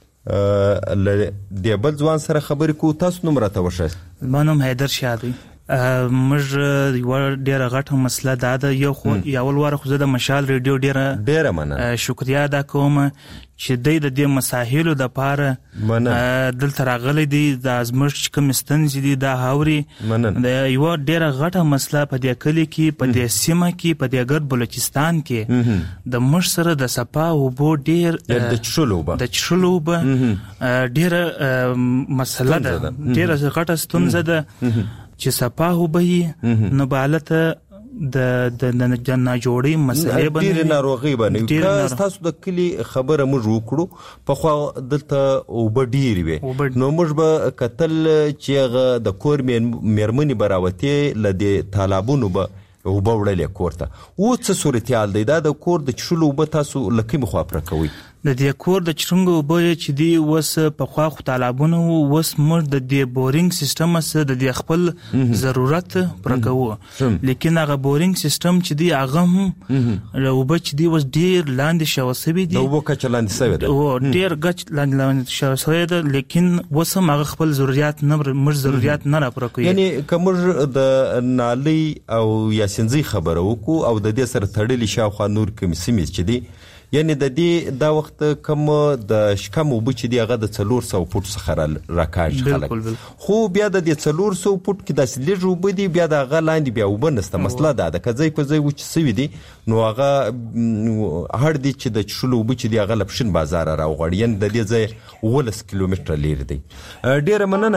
له دې بل ځوان سره خبرې کوو تاسو نوم راته وښایاست زما نوم حیدر شاه دی موږ یوه ډېره غټه مسله دا ده یو خو اول واره خو زه د مشال ریډیو ډېره ډېره مننه شکریا ادا کوم چې دی د دې مسایلو دپاره دلته راغلی دی دا زموږ چې کوم ستونزې دي دا هاوري د یوه ډېره غټه مسله په دې کلي کې په دې سیمه کې په دې ګرد بلوچستان کې د موږ سره د صفا اوبو ډېر د څښلو اوبه د څښلو اوبه ډېره مسله ده ډېره غټه ستونزه ده چې صفا اوبه یې نو به هلته د د ناجوړۍ مسلې باندې ډېرې ناروغۍ باندې که ستاسو د کلي خبره موږ وکړو پخوا دلته اوبه ډېرې وې نو موږ به کتل چې هغه د کور مېرمنې به راوتې له دې تالابونو به اوبه وړلې کور ته اوس څه صورتحال دی دا د کور د څښلو اوبه تاسو له کومې خوا پوره کوئ د دې کور د چرنګ اوبه چې دی اوس پخوا خو تالابونه وو اوس موږ د دې بورینګ سیستم سره د دې خپل ضرورت پوره کوو لیکن هغه بورینګ سیستم چې دی هغه هم اوبه چې دی اوس ډېر لاندې شوی سوی دی د اوبو کچه لاندې سوې ده او ډېر کچ لاندې شوی سوی ده لیکن اوس هم هغه خپل ضرورت نه موږ ضرورت نه را پوره کوي یعنی که موږ د نالۍ او یاسینزۍ خبره وکړو او د دې سره تړلي شاوخوا نور کومې سیمې چې دي یعنی د دې دا وخت کوم د شکم اوبه چې دی هغه د څلور سوه فوټ څخه راکاږي خلک خو بیا د دې څلور سوه فوټ کې داسې لږ اوبه دي بیا د هغه لاندې بیا اوبه نشته مسله دا ده که ځای په ځای وچ سوي دي نو هغه هړ دي چې د څښلو اوبه چې دی هغه له پښین بازاره راوغواړي یعنې د دې ځای اوولس کیلومتره لرې دی ډېره مننه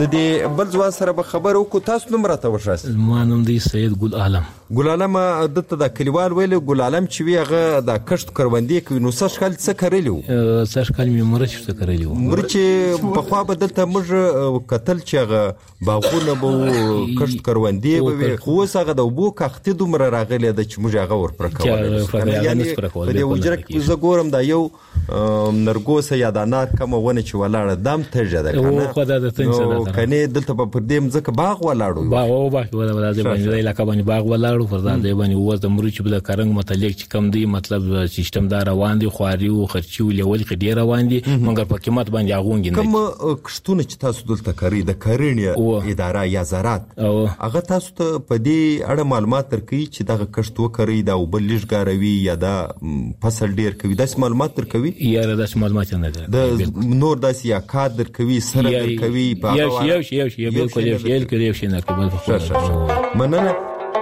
د دې بل ځوان سره به خبر وکړو. تاسو نوم راته وښایاست. ما نوم دی سید ګل عالم. ګل عالم دته د کلیوال ویل ګل عالم چې وی هغه د کښت کروندې کوي نو سږ کال څه کړلی و؟ سږ کال مې مرچ څه کړلی و. مرچ پخوا به دلته موږ کتل چې هغه باغونه به کښت کروندې به وي، خو اوس هغه د اوبو کښتې دومره راغلی ده چې موږ هغه ورپره کولی. یعنې په دې حجره کې زه ګورم دا یو نرګوسه یا د انار کومه ونه چې ولاړه دا هم تیږه ده که نه؟ نو کنې دلته به پر دې مځکه باغ ولاړ و. باغ او باغ په دې باندې د علاقه باندې باغ ولاړ و. پر دې باندې اوس د مرچ په کارنګ متعلق چې کم دی، مطلب سیستم دا روان دي، خواري او خرچي او لیول کې ډیر روان دي، مګر په قیمت باندې اغونګ نه. کوم کښتونه چې تاسو دلته کوي د کرنې اداره یا زراعت هغه تاسو ته په دې اړه معلومات درکوي چې دغه کښت وکړئ دا اوبه لږ ګاروي یا دا فصل ډیر کوي، داسې معلومات درکوي؟ یا داسې معلومات نه ده. د نور داسې یا کاد درکوي، سره درکوي؟ یو شی یو شی یو شی بالکل یو شی یو شی نه کوي. مننه.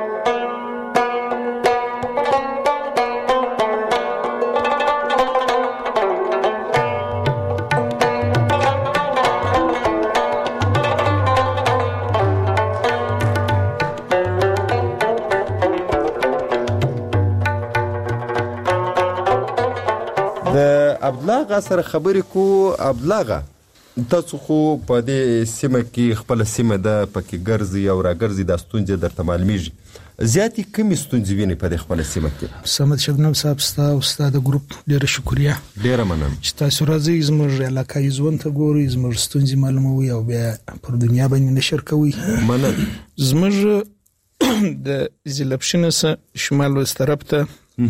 عبدالله سره خبرې کو. عبدالله تاسو خو په دې سیمه کې خپل سیمه ده پکې ګرځي او راګرځي د ستونزې درته معلومیږي، زیاتې کومې ستونزې ویني په دې خپل سیمه کې؟ سمد شبنم صاحب ستا او ستا د ګروپ ډیره شکریه. ډیره مننه چې تاسو راځئ زموږ علاقایي ژوند ته ګورئ، زموږ ستونزې معلوموي او بیا پر دنیا باندې نشر کوي. مننه. زموږ د ضلع شمال وست طرف ته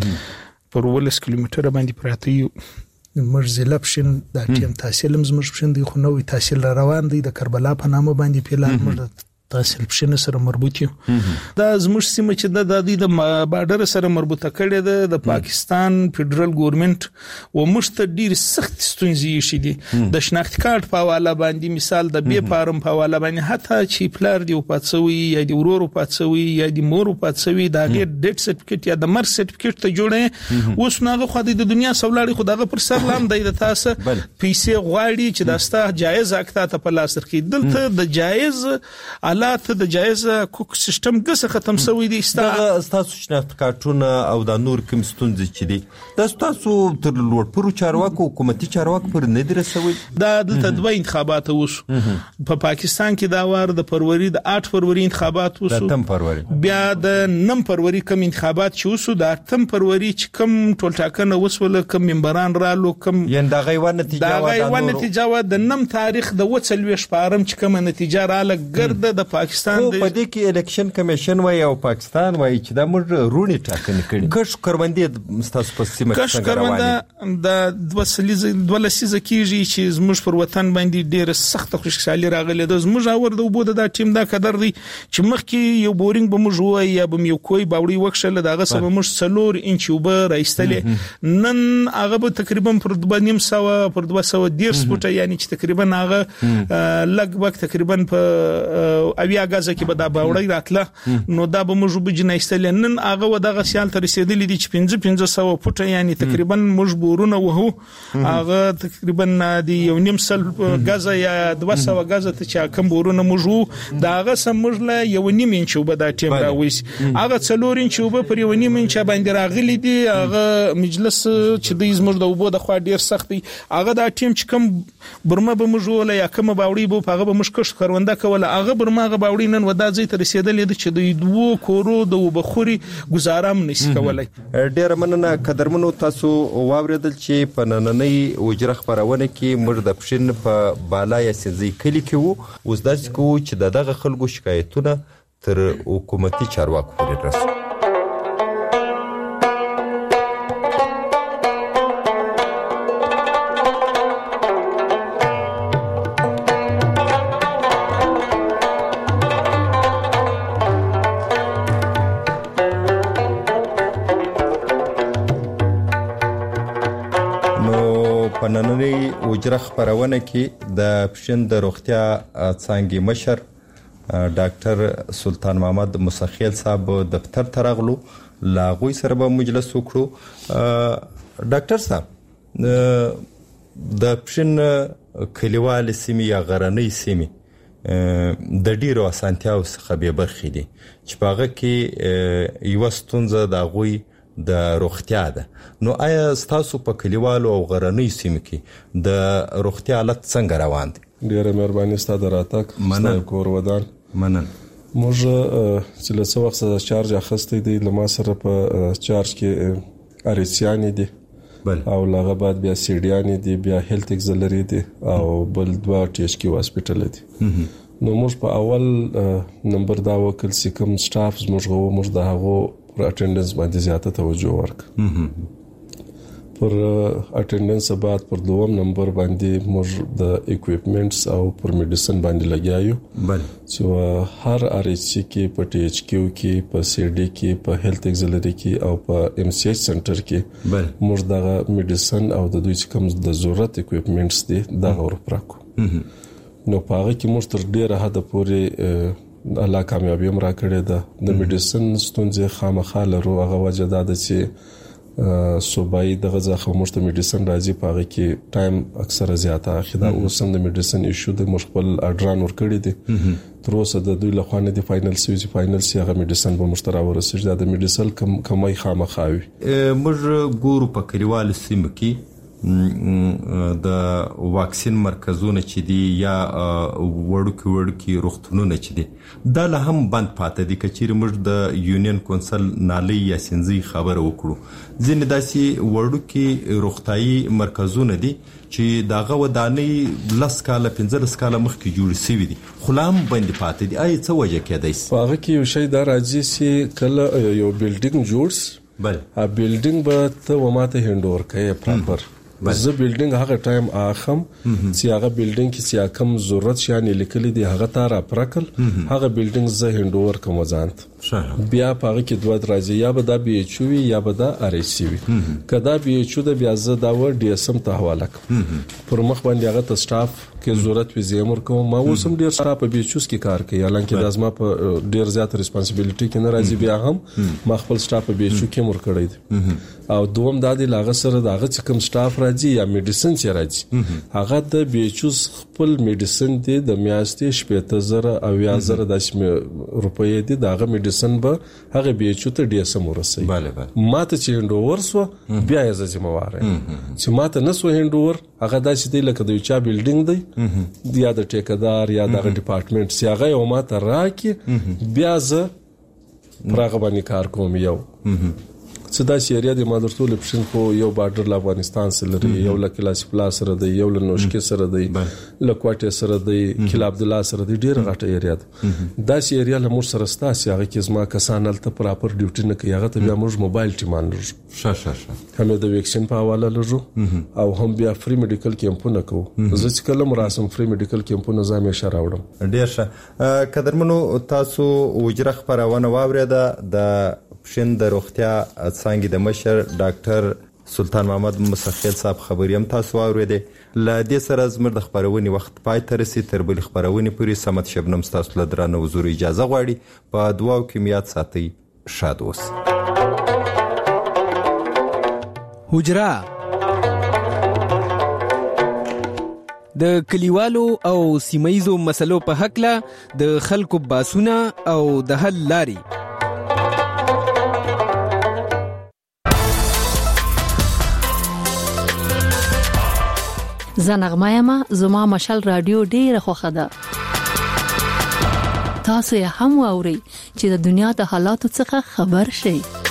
پر ولس کیلومتره باندې پراته یو. زموږ ضلع پښین د ټیم تحصیل هم زموږ پښین دی، خو نوې تحصیل را روان دی د کربلا په نامه باندې پیلان موږ تحصیل پښین سره مربوط یو. دا زموږ سیمه چې د دادی د بارډر سره مربوطه کړي ده د پاکستان فدرال ګورنمنت و مشت ډیر سخت ستونزې شي دي د شناخت کارت په حواله باندې، مثال د بي فارم په حواله باندې، حتی چې پلار دی او پاتسوي یا دی ورور پاتسوي یا دی مور پاتسوي دا غیر ډیټ سرټیفیکټ یا د مر سرټیفیکټ ته جوړه اوس ناغه خو د دنیا سولاړي خو دغه پر سر لام دی د تاسو پیسې غواړي چې داستا جایز اکتا ته په لاس کې دلته د جایز حالات د جایز کوک سیستم ګسه ختم شوی دی. تاسو شناخت کارتونه او د نور کوم ستونزې چې دي تاسو تاسو تر لوړ پرو چارواکو حکومتي چارواکو پر نه دی رسوي؟ دا دلته دوه انتخابات وشو په پاکستان کې دا وار د فروری د اټ فروری انتخابات وشو، د تم فروری بیا د نم فروری کوم انتخابات چې وشو د تم فروری چې کوم ټول ټاکنه وسول کوم ممبران رالو کوم یان دا غیوه نتیجه و دا غیوه نتیجه و د نم تاریخ د وڅلوي شپارم چې کوم نتیجه رااله ګرد د پاکستان خو په دې کې الیکشن کمیشن وای او پاکستان وای چې دا موږ رونی ټاکنې کړي. کښ کروندې ستاسو په سیمه کې څنګه روانه؟ د دوه سلیزه دوه لسیزه کېږي چې زموږ پر وطن باندې ډېر سخت خوشحالي راغله. د زموږ اور د وبو د ټیم دا قدر دی چې مخکې یو بورینګ به موږ وای یا به یو کوی باوړي وکشل دغه سبب موږ څلور انچ وبه راځتلې، نن هغه به تقریبا پر دوه نیم سو پر دوه سو ډیر سپټه، یعنی چې تقریبا هغه لګ وخت تقریبا په اویا غازه کې به دا باوړی راتله نو دا به موږ به جنایستل. نن هغه و دغه سیال تر رسیدلی دي چې پنځه پنځه سو فوټه، یعنی تقریبا موږ بورونه وهو هغه تقریبا دی یو نیم سل غازه یا دوه سو غازه ته چې کوم بورونه موږ دا هغه سم موږ له یو نیم انچ وب دا ټیم راويس، هغه څلور انچ وب پر یو نیم انچ باندې راغلي دي. هغه مجلس چې د زموږ د وبو د خوا ډیر سخت دی، هغه دا ټیم چې کوم برمه به موږ ولا یا کوم باوړی به هغه به مشکش کرونده کوله، هغه برمه هغه باوړی نن ودا ځي ته رسیدلې د چې د دوه کورو د وبخوري گزارم نشي کولای. ډیر مننه قدرمنو تاسو واوریدل چې په نننۍ وجره خبرونه کې موږ د پښین په بالای سيزي کلی کې وو، اوس داسې کو چې دغه خلکو شکایتونه تر حکومتي چارواکو پورې رسو. وجره خبرونه کې د پښین د روغتیا څنګه مشر ډاکټر سلطان محمد مسخیل صاحب دفتر ترغلو لاغوي سره به مجلس وکړو. ډاکټر صاحب د پښین کلیوال سیمې یا غرنۍ سیمې د ډیرو اسانتیاو څخه به برخې دي چې په هغه کې یو ستونزه د غوي د روغتیا ده. نو آیا تاسو په کلیوالو او غرنۍ سیمو کې د روغتیا حالت څنګه روان دي؟ ډیره مهرباني ستاسو راتګ مننه. کور ودان مننه. موږ چې له څو وخت د چارج اخستې دي لما سره په چارج کې اریسیان دي بل او لغه بعد بیا سیډیان دي بیا هیلث اگزلری دي او بل دوا ټی ایچ کیو هاسپټل دي. نو موږ په اول نمبر دا وکړ چې کوم سټاف موږ غو موږ د هغو پر اټینډنس باندې زیاته توجه ورک پر اټینډنس بعد پر دوم نمبر باندې موږ د اکوپمنټس او پر میډیسن باندې لګیایو بل چې هر ار ایچ سی کې په ټی ایچ کیو کې په سی ډي کې په هیلث اگزلری کې او په ایم سی ایچ سنټر کې بل موږ د میډیسن او د دوی چې کوم د ضرورت اکوپمنټس دي دا ورپراکو. نو په هغه کې موږ تر ډیره حد پورې الله کامیابی هم را کړې ده. د میډیسن ستونزې خامخا لرو هغه وجه دا ده چې صوبایي دغه ځخه موږ ته میډیسن راځي په هغه کې ټایم اکثره زیاته اخیدا اوس هم د میډیسن ایشو د مخبل اډران ور کړی دي تر اوسه د دوی له خوا نه دی فائنل سوي فائنل سی هغه میډیسن به مشترا ورسېږي د میډیسل کم کمای خامخاوي. موږ ګورو په کلیوالو سیمو کې د واکسین مرکزونه چې دي یا وړوکی وړوکی روغتونونه چې دي دا له هم بند پاتې دي. کچېرې موږ د یونین کونسل نالي یا سنځي خبره وکړو ځینې داسې وړوکی روغتایي مرکزونه دي چې داغه ودانۍ لس کاله پنځلس کاله مخکې جوړ شوي دي خو لا هم بند پاتې دي. آیا څه وجه کېدای شي؟ په هغه کې یو شی دا راځي چې کله یو بلډینګ جوړ بل ا بلډینګ به ته وماته هندور کوي پراپر زه بلډینګ هغه ټایم اخم چې هغه بلډینګ کې چې کوم ضرورت شانې لیکلي دي هغه تار اپرکل هغه بلډینګ زه هندور کوم ځانت بیا په هغه کې دوه درازي یا به دا بي ایچ او یا به دا ار ایچ سی وي. کدا بي ایچ او د بیا زه دا ور ډي اس ام ته حواله کوم پر مخ باندې هغه ته سټاف کې ضرورت وي زمور کوم ما اوسم ډیر سره په بي ایچ او کې کار کوي حالانکه د ازما په ډیر زیات ریسپانسیبিলিټي کې نه راځي بیا هم ما خپل سټاف په بي ایچ او کې مور کړی دي او دوم د دې لاغه سره دغه چې کوم سټاف راځي یا میډیسن چې راځي هغه د بي ایچ او خپل میډیسن دي د میاشتې شپږ زره او یا زره د روپۍ دي دغه میډیسن به هغه بي ایچ او ته ډي اس ام ورسي. bale bale ماته چې هندور سو بیا یې ذمہوار چې ماته نسو هندور هغه داسې دی لکه د یو چا بلډینګ دی یا د ټیکدار یا د ډپارټمنټ سی هغه یو ماته راکې بیا زه پراغه باندې کار کوم یو څه دا شریعه د مادرتول پښین کو یو بارډر ل افغانستان سره لري یو ل کلاس پلاس سره دی یو ل نوشکې سره دی ل کوټه سره دی کله عبد الله سره دی ډیر غټه ایریا ده دا شریعه له مور سره ستاسو هغه کې زما کسانل ته پراپر ډیوټي نه کوي هغه ته بیا موږ موبایل ټیمان لرو شه شه شه هم د ویکسین په حواله لرو او هم بیا فری میډیکل کیمپونه کوو زه چې کله مراسم فری میډیکل کیمپونه زامه شراوړم. ډیر ښه قدرمنو تاسو وجره خبرونه واوریده د پښین د روغتیا څنګه د مشر ډاکټر سلطان محمد مسخیل صاحب خبریم تاسو واوریده ل دې سره زموږ د خبرونې وخت پای ته رسید تر بل خبرونې پورې سمت شبنم تاسو له درنه حضور اجازه غواړي په دعا او کمیات ساتي شاد اوس. حجرا د کلیوالو او سیمایزو مسلو په حق له د خلکو باسونه او د حل لاري زنغمایما زما مشال رادیو ډیره خوخه ده تاسو یې هم واورئ چې د دنیا د حالاتو څخه خبر شئ.